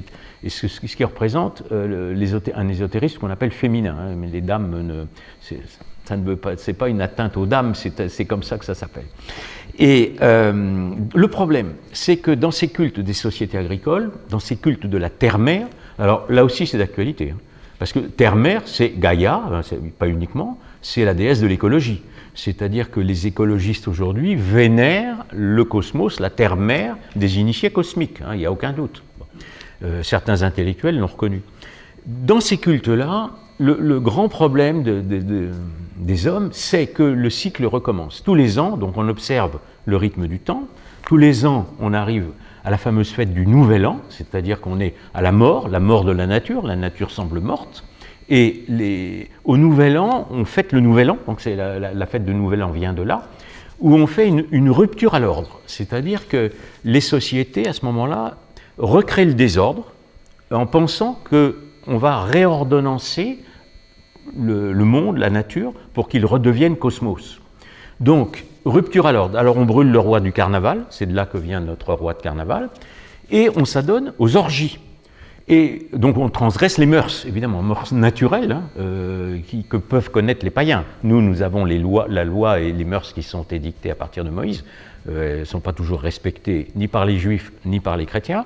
ce qui représente un ésotérisme qu'on appelle féminin. Hein, mais les dames, ça ne veut pas, c'est pas une atteinte aux dames, c'est comme ça que ça s'appelle. Et le problème, c'est que dans ces cultes des sociétés agricoles, dans ces cultes de la terre-mère, alors là aussi c'est d'actualité, hein, parce que terre-mère, c'est Gaïa, pas uniquement, c'est la déesse de l'écologie. C'est-à-dire que les écologistes aujourd'hui vénèrent le cosmos, la terre-mère des initiés cosmiques, hein, il n'y a aucun doute. Bon. Certains intellectuels l'ont reconnu. Dans ces cultes-là, le grand problème des hommes, c'est que le cycle recommence. Tous les ans, donc on observe le rythme du temps, tous les ans on arrive à la fameuse fête du Nouvel An, c'est-à-dire qu'on est à la mort de la nature semble morte, et au Nouvel An, on fête le Nouvel An, donc c'est la fête de Nouvel An vient de là, où on fait une rupture à l'ordre, c'est-à-dire que les sociétés, à ce moment-là, recréent le désordre en pensant qu'on va réordonnancer le monde, la nature, pour qu'il redevienne cosmos. Donc, rupture à l'ordre. Alors on brûle le roi du carnaval, c'est de là que vient notre roi de carnaval, et on s'adonne aux orgies. Et donc on transgresse les mœurs, évidemment, mœurs naturelles, hein, que peuvent connaître les païens. Nous avons la loi et les mœurs qui sont édictées à partir de Moïse. Elles ne sont pas toujours respectées ni par les juifs ni par les chrétiens.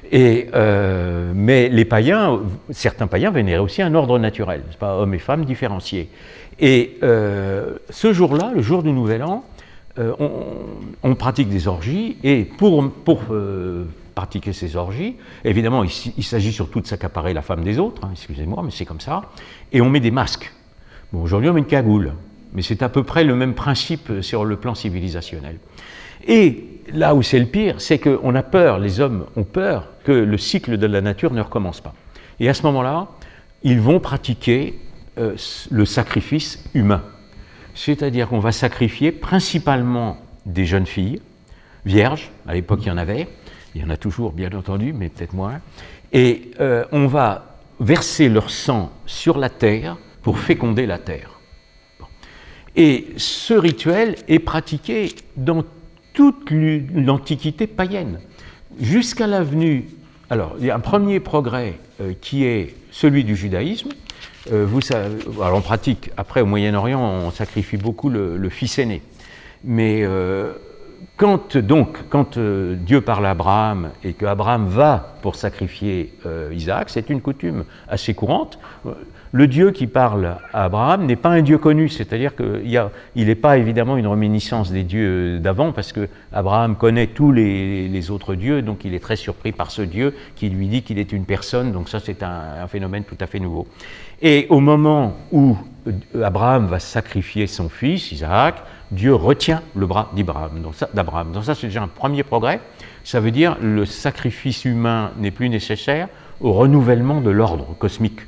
Mais les païens, certains païens vénéraient aussi un ordre naturel, c'est pas hommes et femmes différenciés. Et ce jour-là, le jour du Nouvel An, on pratique des orgies, et pour pratiquer ces orgies, évidemment il s'agit surtout de s'accaparer la femme des autres, hein, excusez-moi, mais c'est comme ça, et on met des masques. Bon, aujourd'hui on met une cagoule, mais c'est à peu près le même principe sur le plan civilisationnel. Et là où c'est le pire, c'est qu'on a peur, les hommes ont peur que le cycle de la nature ne recommence pas. Et à ce moment-là, ils vont pratiquer le sacrifice humain. C'est-à-dire qu'on va sacrifier principalement des jeunes filles, vierges, à l'époque il y en avait, il y en a toujours bien entendu, mais peut-être moins, et on va verser leur sang sur la terre pour féconder la terre. Bon. Et ce rituel est pratiqué dans toute l'Antiquité païenne, jusqu'à la venue. Alors, il y a un premier progrès qui est celui du judaïsme. Vous savez, alors on pratique, après au Moyen-Orient, on sacrifie beaucoup le fils aîné. Mais quand Dieu parle à Abraham et qu'Abraham va pour sacrifier Isaac, c'est une coutume assez courante. Le Dieu qui parle à Abraham n'est pas un Dieu connu, c'est-à-dire qu'il n'est pas évidemment une réminiscence des dieux d'avant, parce que Abraham connaît tous les autres dieux, donc il est très surpris par ce Dieu qui lui dit qu'il est une personne, donc ça c'est un phénomène tout à fait nouveau. Et au moment où Abraham va sacrifier son fils, Isaac, Dieu retient le bras d'Abraham. Donc ça c'est déjà un premier progrès. Ça veut dire que le sacrifice humain n'est plus nécessaire au renouvellement de l'ordre cosmique.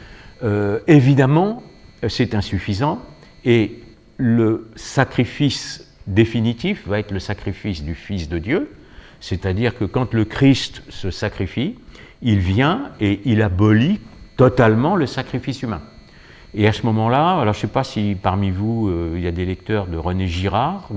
Évidemment, c'est insuffisant et le sacrifice définitif va être le sacrifice du Fils de Dieu, c'est-à-dire que quand le Christ se sacrifie, il vient et il abolit totalement le sacrifice humain. Et à ce moment-là, alors je ne sais pas si parmi vous, il y a des lecteurs de René Girard.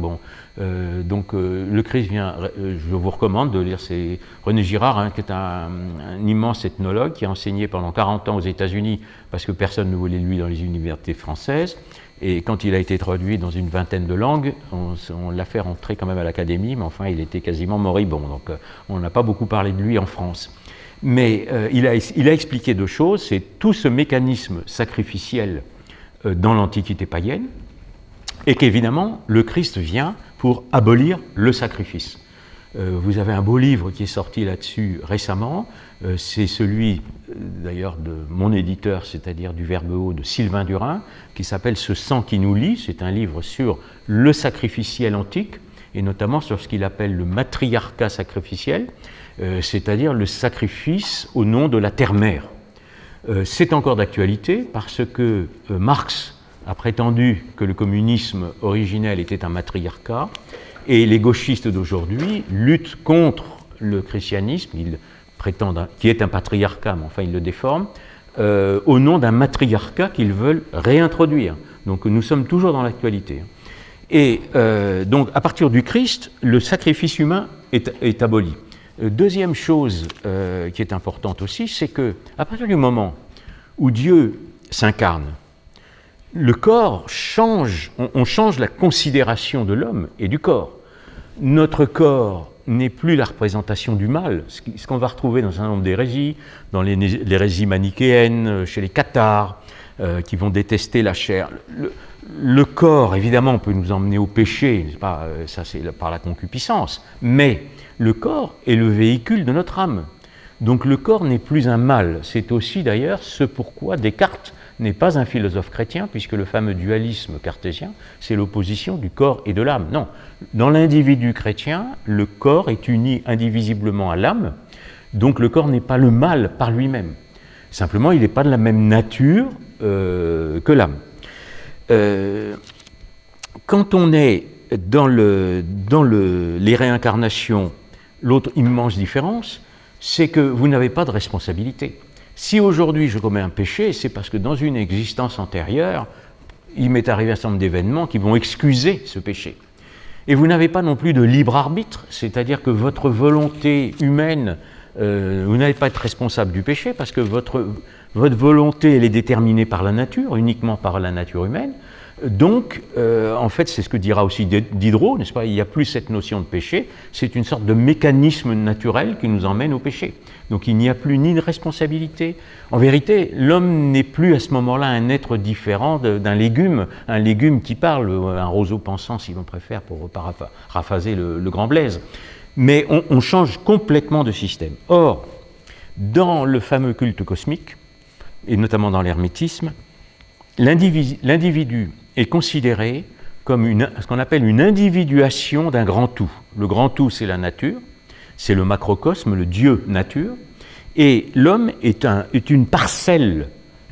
Le Christ vient, je vous recommande de lire René Girard, qui est un immense ethnologue qui a enseigné pendant 40 ans aux États-Unis parce que personne ne voulait de lui dans les universités françaises. Et quand il a été traduit dans une vingtaine de langues, on l'a fait rentrer quand même à l'Académie, mais enfin il était quasiment moribond. Donc on n'a pas beaucoup parlé de lui en France. Mais il a expliqué deux choses, c'est tout ce mécanisme sacrificiel dans l'Antiquité païenne, et qu'évidemment, le Christ vient pour abolir le sacrifice. Vous avez un beau livre qui est sorti là-dessus récemment, c'est celui d'ailleurs de mon éditeur, c'est-à-dire du Verbe haut de Sylvain Durin, qui s'appelle « Ce sang qui nous lie ». C'est un livre sur le sacrificiel antique, et notamment sur ce qu'il appelle le matriarcat sacrificiel, c'est-à-dire le sacrifice au nom de la terre-mère. C'est encore d'actualité parce que Marx a prétendu que le communisme originel était un matriarcat et les gauchistes d'aujourd'hui luttent contre le christianisme, ils prétendent qui est un patriarcat, mais enfin ils le déforment, au nom d'un matriarcat qu'ils veulent réintroduire. Donc nous sommes toujours dans l'actualité. Et donc à partir du Christ, le sacrifice humain est aboli. Deuxième chose qui est importante aussi, c'est qu'à partir du moment où Dieu s'incarne, le corps change, on change la considération de l'homme et du corps. Notre corps n'est plus la représentation du mal, ce qu'on va retrouver dans un certain nombre d'hérésies, dans l'hérésie manichéenne, chez les cathares, qui vont détester la chair. Le corps, évidemment, peut nous emmener au péché, ça c'est par la concupiscence, mais le corps est le véhicule de notre âme. Donc le corps n'est plus un mal. C'est aussi d'ailleurs ce pourquoi Descartes n'est pas un philosophe chrétien, puisque le fameux dualisme cartésien, c'est l'opposition du corps et de l'âme. Non, dans l'individu chrétien, le corps est uni indivisiblement à l'âme, donc le corps n'est pas le mal par lui-même. Simplement, il n'est pas de la même nature que l'âme. Quand on est dans les réincarnations, l'autre immense différence, c'est que vous n'avez pas de responsabilité. Si aujourd'hui je commets un péché, c'est parce que dans une existence antérieure, il m'est arrivé un certain nombre d'événements qui vont excuser ce péché. Et vous n'avez pas non plus de libre arbitre, c'est-à-dire que votre volonté humaine, vous n'allez pas être responsable du péché parce que votre volonté, elle est déterminée par la nature, uniquement par la nature humaine. Donc, en fait, c'est ce que dira aussi Diderot, n'est-ce pas? Il n'y a plus cette notion de péché, c'est une sorte de mécanisme naturel qui nous emmène au péché. Donc, il n'y a plus ni de responsabilité. En vérité, l'homme n'est plus à ce moment-là un être différent d'un légume, un légume qui parle, un roseau pensant, si l'on préfère, pour paraphraser le grand Blaise. Mais on change complètement de système. Or, dans le fameux culte cosmique, et notamment dans l'hermétisme, l'individu est considéré comme ce qu'on appelle une individuation d'un grand tout. Le grand tout, c'est la nature, c'est le macrocosme, le Dieu nature, et l'homme est une parcelle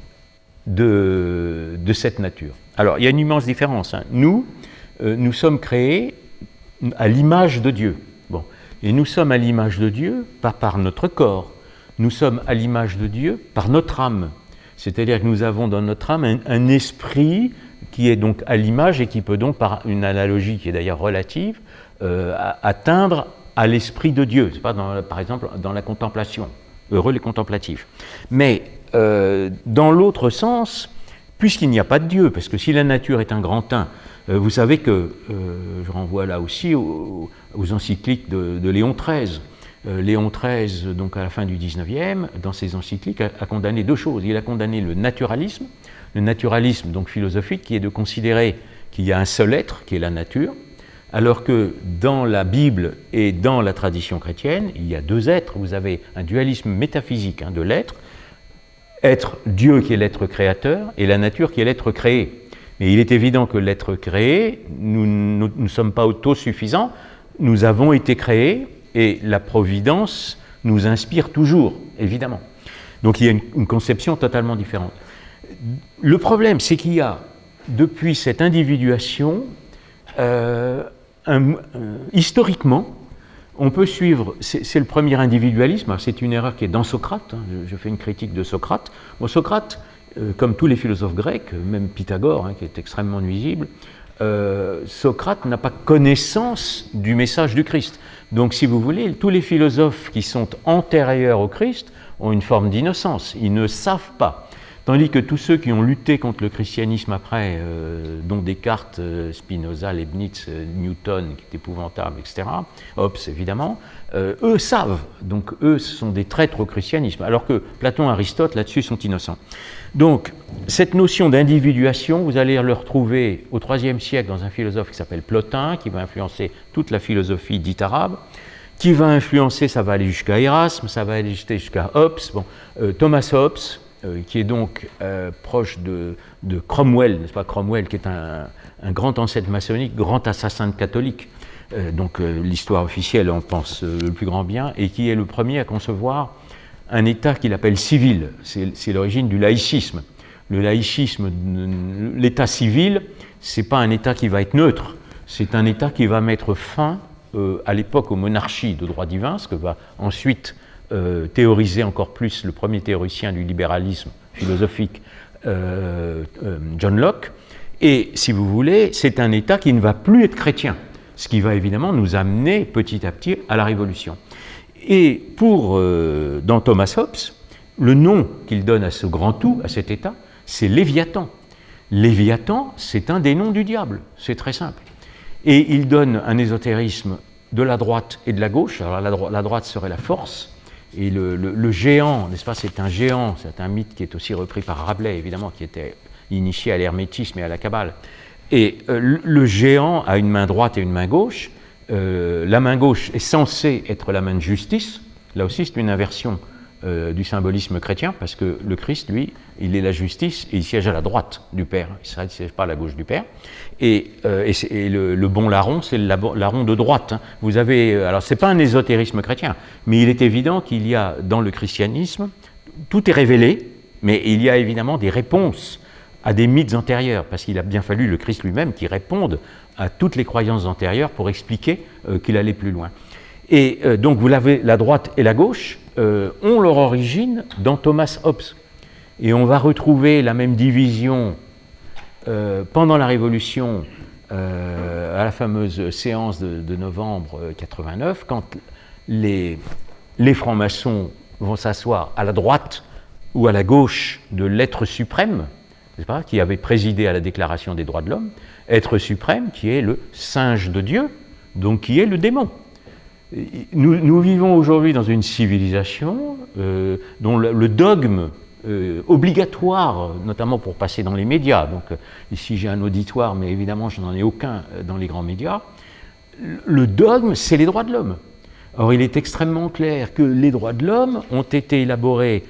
de cette nature. Alors, il y a une immense différence. Nous sommes créés à l'image de Dieu. Bon. Et nous sommes à l'image de Dieu, pas par notre corps. Nous sommes à l'image de Dieu par notre âme. C'est-à-dire que nous avons dans notre âme un esprit qui est donc à l'image et qui peut donc, par une analogie qui est d'ailleurs relative, atteindre à l'esprit de Dieu. C'est pas par exemple dans la contemplation. Heureux les contemplatifs. Mais dans l'autre sens, puisqu'il n'y a pas de Dieu, parce que si la nature est un grand un, Vous savez que, je renvoie là aussi aux encycliques de Léon XIII. Léon XIII, donc à la fin du XIXe, dans ses encycliques, a condamné deux choses. Il a condamné le naturalisme donc philosophique, qui est de considérer qu'il y a un seul être, qui est la nature, alors que dans la Bible et dans la tradition chrétienne, il y a deux êtres. Vous avez un dualisme métaphysique de l'être, être Dieu qui est l'être créateur et la nature qui est l'être créé. Mais il est évident que l'être créé, nous ne sommes pas autosuffisants, nous avons été créés et la providence nous inspire toujours, évidemment. Donc il y a une conception totalement différente. Le problème, c'est qu'il y a, depuis cette individuation, historiquement, on peut suivre, c'est le premier individualisme, c'est une erreur qui est dans Socrate, je fais une critique de Socrate. Bon, Socrate, comme tous les philosophes grecs, même Pythagore, qui est extrêmement nuisible, Socrate n'a pas connaissance du message du Christ. Donc, si vous voulez, tous les philosophes qui sont antérieurs au Christ ont une forme d'innocence, ils ne savent pas. Tandis que tous ceux qui ont lutté contre le christianisme après, dont Descartes, Spinoza, Leibniz, Newton, qui est épouvantable, etc., Hobbes évidemment, eux savent. Donc eux, ce sont des traîtres au christianisme, alors que Platon, Aristote, là-dessus, sont innocents. Donc, cette notion d'individuation, vous allez le retrouver au IIIe siècle dans un philosophe qui s'appelle Plotin, qui va influencer toute la philosophie dite arabe, qui va influencer, ça va aller jusqu'à Erasme, ça va aller jusqu'à Hobbes, Thomas Hobbes, qui est donc proche de Cromwell, n'est-ce pas? Cromwell qui est un grand ancêtre maçonnique, grand assassin de catholiques, donc l'histoire officielle en pense le plus grand bien, et qui est le premier à concevoir un État qu'il appelle civil. C'est l'origine du laïcisme. Le laïcisme, l'État civil, c'est pas un État qui va être neutre, c'est un État qui va mettre fin à l'époque aux monarchies de droit divin, ce que va ensuite théoriser encore plus le premier théoricien du libéralisme philosophique, John Locke. Et si vous voulez, c'est un État qui ne va plus être chrétien, ce qui va évidemment nous amener petit à petit à la Révolution. Et dans Thomas Hobbes, le nom qu'il donne à ce grand tout, à cet État, c'est Léviathan. Léviathan, c'est un des noms du diable, c'est très simple. Et il donne un ésotérisme de la droite et de la gauche. Alors la droite serait la force, et le géant, n'est-ce pas, c'est un géant, c'est un mythe qui est aussi repris par Rabelais, évidemment, qui était initié à l'hermétisme et à la Kabbale. Et le géant a une main droite et une main gauche. La main gauche est censée être la main de justice. Là aussi, c'est une inversion du symbolisme chrétien, parce que le Christ, lui, il est la justice et il siège à la droite du Père. Il ne siège pas à la gauche du Père. Et le bon larron, c'est le larron de droite. Vous avez, alors, ce n'est pas un ésotérisme chrétien, mais il est évident qu'il y a dans le christianisme, tout est révélé, mais il y a évidemment des réponses à des mythes antérieurs, parce qu'il a bien fallu le Christ lui-même qui réponde à toutes les croyances antérieures pour expliquer qu'il allait plus loin. Et donc vous l'avez, la droite et la gauche ont leur origine dans Thomas Hobbes. Et on va retrouver la même division pendant la Révolution, à la fameuse séance de novembre 89, quand les francs-maçons vont s'asseoir à la droite ou à la gauche de l'être suprême, n'est-ce pas, qui avait présidé à la Déclaration des droits de l'homme, être suprême qui est le singe de Dieu, donc qui est le démon. Nous vivons aujourd'hui dans une civilisation dont le dogme obligatoire, notamment pour passer dans les médias, donc ici j'ai un auditoire, mais évidemment je n'en ai aucun dans les grands médias, le dogme c'est les droits de l'homme. Or il est extrêmement clair que les droits de l'homme ont été élaborés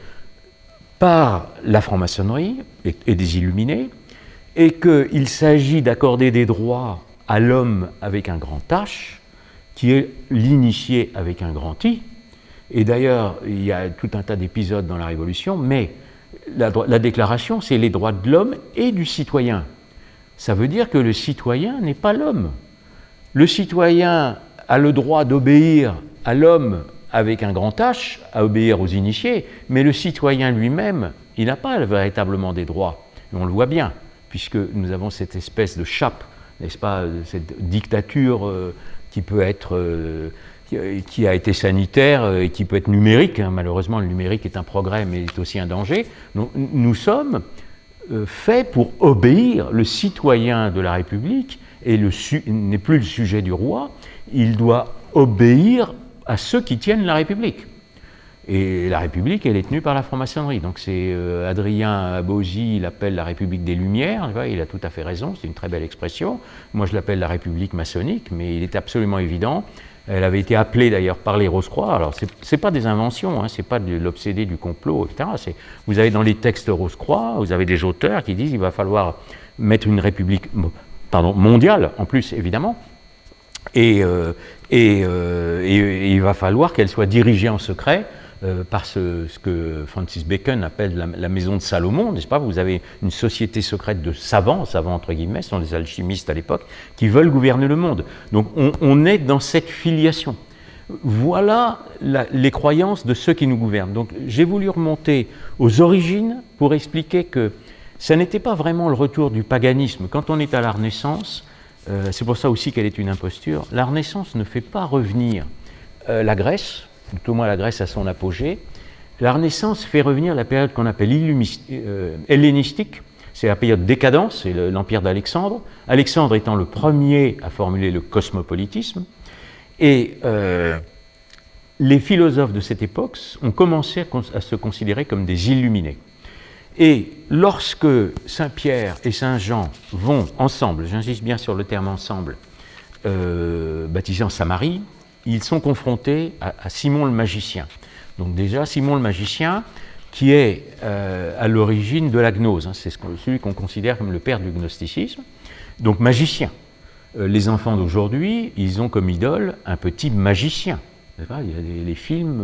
par la franc-maçonnerie et des illuminés, et qu'il s'agit d'accorder des droits à l'homme avec un grand H, qui est l'initié avec un grand I. Et d'ailleurs, il y a tout un tas d'épisodes dans la Révolution, mais la déclaration, c'est les droits de l'homme et du citoyen. Ça veut dire que le citoyen n'est pas l'homme. Le citoyen a le droit d'obéir à l'homme avec un grand H, à obéir aux initiés, mais le citoyen lui-même, il n'a pas véritablement des droits. Et on le voit bien, puisque nous avons cette espèce de chape, n'est-ce pas, cette dictature qui peut être, qui a été sanitaire et qui peut être numérique. Malheureusement, le numérique est un progrès, mais est aussi un danger. Donc, nous sommes faits pour obéir. Le citoyen de la République n'est plus le sujet du roi, il doit obéir à ceux qui tiennent la République. Et la République, elle est tenue par la franc-maçonnerie. Donc c'est Adrien Abozy, il appelle la République des Lumières, tu vois, il a tout à fait raison, c'est une très belle expression. Moi je l'appelle la République maçonnique, mais il est absolument évident. Elle avait été appelée d'ailleurs par les Rose-Croix. Alors c'est pas des inventions, hein, c'est pas de l'obsédé du complot, etc. Vous avez dans les textes Rose-Croix, vous avez des auteurs qui disent qu'il va falloir mettre une République mondiale, en plus évidemment, et il va falloir qu'elle soit dirigée en secret par ce que Francis Bacon appelle la maison de Salomon, n'est-ce pas? Vous avez une société secrète de savants entre guillemets, ce sont les alchimistes à l'époque, qui veulent gouverner le monde. Donc on est dans cette filiation. Voilà les croyances de ceux qui nous gouvernent. Donc j'ai voulu remonter aux origines pour expliquer que ça n'était pas vraiment le retour du paganisme. Quand on est à la Renaissance, c'est pour ça aussi qu'elle est une imposture, la Renaissance ne fait pas revenir la Grèce, tout au moins la Grèce à son apogée. La Renaissance fait revenir la période qu'on appelle hellénistique, c'est la période décadence, c'est l'empire d'Alexandre, Alexandre étant le premier à formuler le cosmopolitisme, et les philosophes de cette époque ont commencé à se considérer comme des illuminés. Et lorsque Saint-Pierre et Saint-Jean vont ensemble, j'insiste bien sur le terme ensemble, baptisant Samarie, ils sont confrontés à Simon le magicien. Donc déjà, Simon le magicien, qui est à l'origine de la gnose, hein, c'est celui qu'on considère comme le père du gnosticisme, donc magicien. Les enfants d'aujourd'hui, ils ont comme idole un petit magicien. Il y a les films...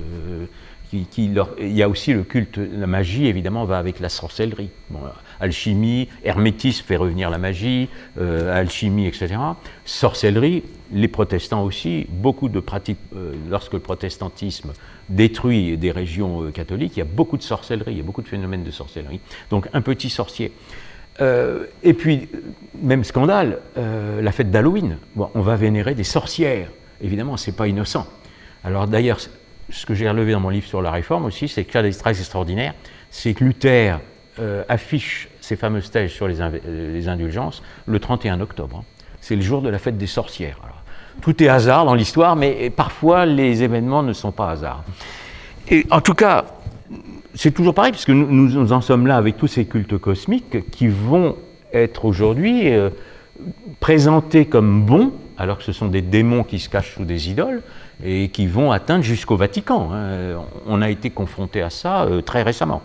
il y a aussi le culte, la magie évidemment va avec la sorcellerie. Bon, alchimie, hermétisme fait revenir la magie, alchimie, etc. Sorcellerie, les protestants aussi, beaucoup de pratiques, lorsque le protestantisme détruit des régions catholiques, il y a beaucoup de sorcellerie, il y a beaucoup de phénomènes de sorcellerie. Donc un petit sorcier. Et puis, même scandale, la fête d'Halloween, bon, on va vénérer des sorcières. Évidemment, c'est pas innocent. Alors d'ailleurs, ce que j'ai relevé dans mon livre sur la Réforme aussi, c'est que là, très extraordinaire, c'est que Luther affiche ses fameuses thèses sur les indulgences le 31 octobre. C'est le jour de la fête des sorcières. Alors, tout est hasard dans l'histoire, mais parfois les événements ne sont pas hasard. Et en tout cas, c'est toujours pareil, puisque nous en sommes là avec tous ces cultes cosmiques qui vont être aujourd'hui présentés comme bons, alors que ce sont des démons qui se cachent sous des idoles, et qui vont atteindre jusqu'au Vatican. On a été confronté à ça très récemment.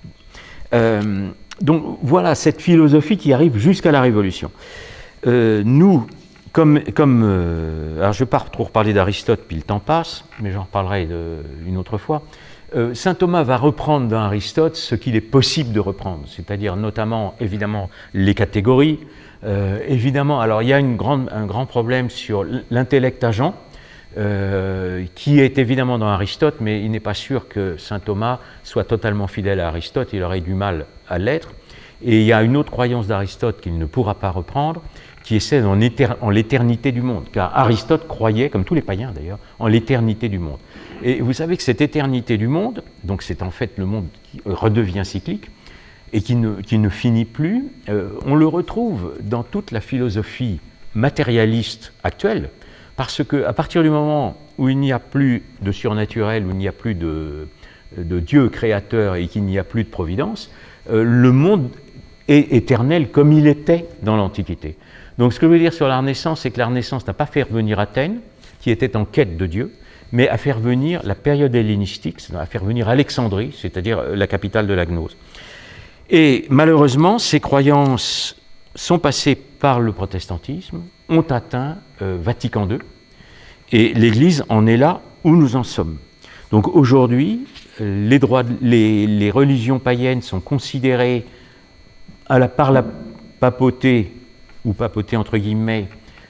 Donc voilà cette philosophie qui arrive jusqu'à la Révolution. Nous, alors je ne vais pas trop reparler d'Aristote, puis le temps passe, mais j'en reparlerai une autre fois. Saint Thomas va reprendre dans Aristote ce qu'il est possible de reprendre, c'est-à-dire notamment, évidemment, les catégories. Évidemment, alors il y a un grand problème sur l'intellect agent, qui est évidemment dans Aristote, mais il n'est pas sûr que saint Thomas soit totalement fidèle à Aristote, il aurait du mal à l'être. Et il y a une autre croyance d'Aristote qu'il ne pourra pas reprendre, qui est celle en l'éternité du monde, car Aristote croyait, comme tous les païens d'ailleurs, en l'éternité du monde. Et vous savez que cette éternité du monde, donc c'est en fait le monde qui redevient cyclique, et qui ne finit plus, on le retrouve dans toute la philosophie matérialiste actuelle, parce qu'à partir du moment où il n'y a plus de surnaturel, où il n'y a plus de Dieu créateur et qu'il n'y a plus de providence, le monde est éternel comme il était dans l'Antiquité. Donc ce que je veux dire sur la Renaissance, c'est que la Renaissance n'a pas fait revenir Athènes, qui était en quête de Dieu, mais a fait revenir la période hellénistique, c'est-à-dire a fait revenir Alexandrie, c'est-à-dire la capitale de la gnose. Et malheureusement, ces croyances sont passées par le protestantisme, ont atteint Vatican II, et l'Église en est là où nous en sommes. Donc aujourd'hui, les religions païennes sont considérées par la papauté, ou papauté entre guillemets,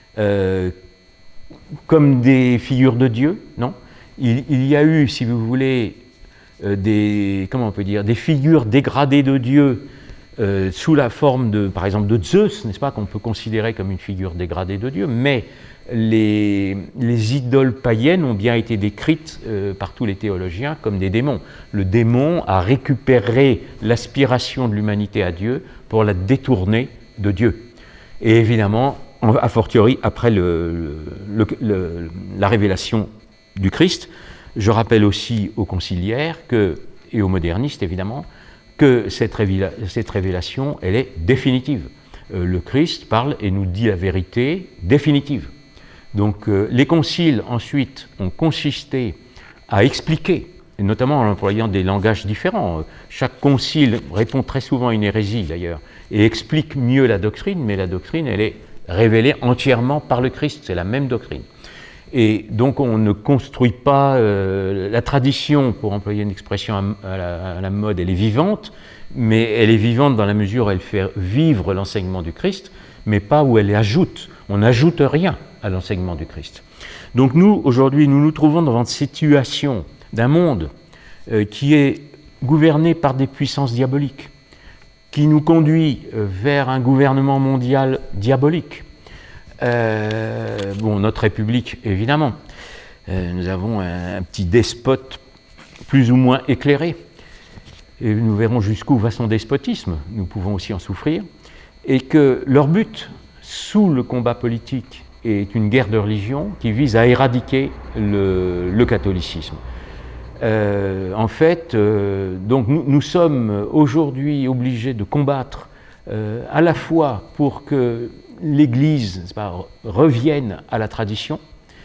comme des figures de Dieu, non ? Il y a eu, si vous voulez, des figures dégradées de Dieu sous la forme par exemple de Zeus, n'est-ce pas, qu'on peut considérer comme une figure dégradée de Dieu, mais les idoles païennes ont bien été décrites par tous les théologiens comme des démons. Le démon a récupéré l'aspiration de l'humanité à Dieu pour la détourner de Dieu. Et évidemment, a fortiori après la révélation du Christ. Je rappelle aussi aux conciliaires et aux modernistes évidemment que cette révélation, elle est définitive. Le Christ parle et nous dit la vérité définitive. Donc les conciles ensuite ont consisté à expliquer, et notamment en employant des langages différents. Chaque concile répond très souvent à une hérésie d'ailleurs, et explique mieux la doctrine, mais la doctrine elle est révélée entièrement par le Christ, c'est la même doctrine. Et donc on ne construit pas la tradition, pour employer une expression à la mode, elle est vivante, mais elle est vivante dans la mesure où elle fait vivre l'enseignement du Christ, mais pas où elle ajoute. On n'ajoute rien à l'enseignement du Christ. Donc nous, aujourd'hui, nous nous trouvons dans une situation d'un monde qui est gouverné par des puissances diaboliques, qui nous conduit vers un gouvernement mondial diabolique. Notre République, évidemment. Nous avons un petit despote plus ou moins éclairé. Et nous verrons jusqu'où va son despotisme. Nous pouvons aussi en souffrir. Et que leur but, sous le combat politique, est une guerre de religion qui vise à éradiquer le catholicisme. Donc nous sommes aujourd'hui obligés de combattre à la fois pour que l'Église revienne à la tradition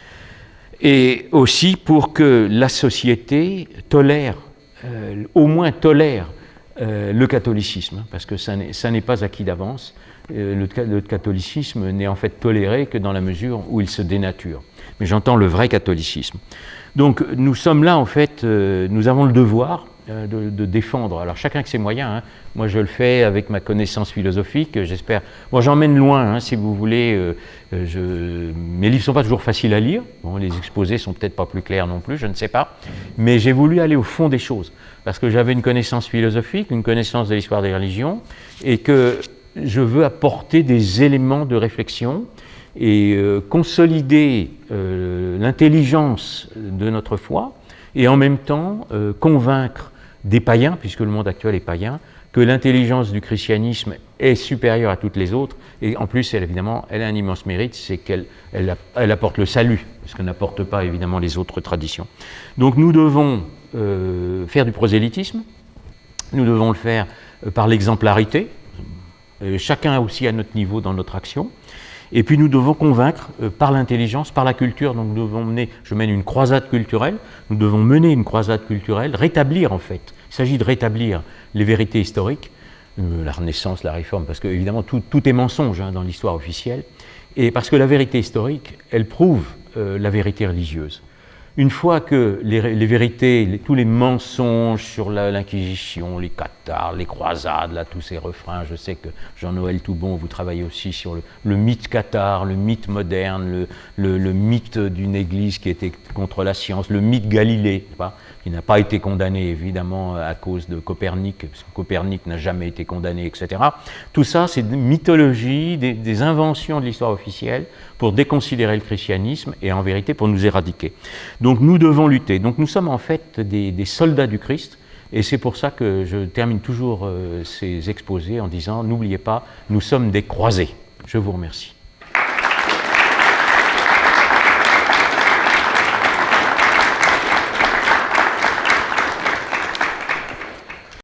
et aussi pour que la société tolère, au moins tolère le catholicisme, parce que ça n'est pas acquis d'avance. Le catholicisme n'est en fait toléré que dans la mesure où il se dénature. Mais j'entends le vrai catholicisme. Donc nous sommes là en fait, nous avons le devoir de défendre. Alors chacun avec ses moyens. Hein. Moi je le fais avec ma connaissance philosophique, j'espère. Moi j'emmène loin, hein, si vous voulez. Mes livres ne sont pas toujours faciles à lire. Bon, les exposés sont peut-être pas plus clairs non plus, je ne sais pas. Mais j'ai voulu aller au fond des choses parce que j'avais une connaissance philosophique, une connaissance de l'histoire des religions, et que je veux apporter des éléments de réflexion et consolider l'intelligence de notre foi et en même temps convaincre des païens, puisque le monde actuel est païen, que l'intelligence du christianisme est supérieure à toutes les autres et en plus, évidemment, elle a un immense mérite, c'est qu'elle apporte le salut, ce que n'apportent pas évidemment les autres traditions. Donc nous devons faire du prosélytisme, nous devons le faire par l'exemplarité, chacun aussi à notre niveau dans notre action. Et puis nous devons convaincre par l'intelligence, par la culture. Donc nous devons je mène une croisade culturelle, nous devons mener une croisade culturelle, rétablir en fait. Il s'agit de rétablir les vérités historiques, la Renaissance, la Réforme, parce que évidemment tout est mensonge hein, dans l'histoire officielle, et parce que la vérité historique, elle prouve la vérité religieuse. Une fois que les vérités, tous les mensonges sur l'Inquisition, les cathares, les croisades, là, tous ces refrains, je sais que Jean-Noël Toubon, vous travaillez aussi sur le mythe cathare, le mythe moderne, le mythe d'une église qui était contre la science, le mythe Galilée, qui n'a pas été condamné évidemment à cause de Copernic, parce que Copernic n'a jamais été condamné, etc. Tout ça, c'est des mythologies, des inventions de l'histoire officielle pour déconsidérer le christianisme et en vérité pour nous éradiquer. Donc nous devons lutter. Donc nous sommes en fait des soldats du Christ et c'est pour ça que je termine toujours ces exposés en disant n'oubliez pas, nous sommes des croisés. Je vous remercie.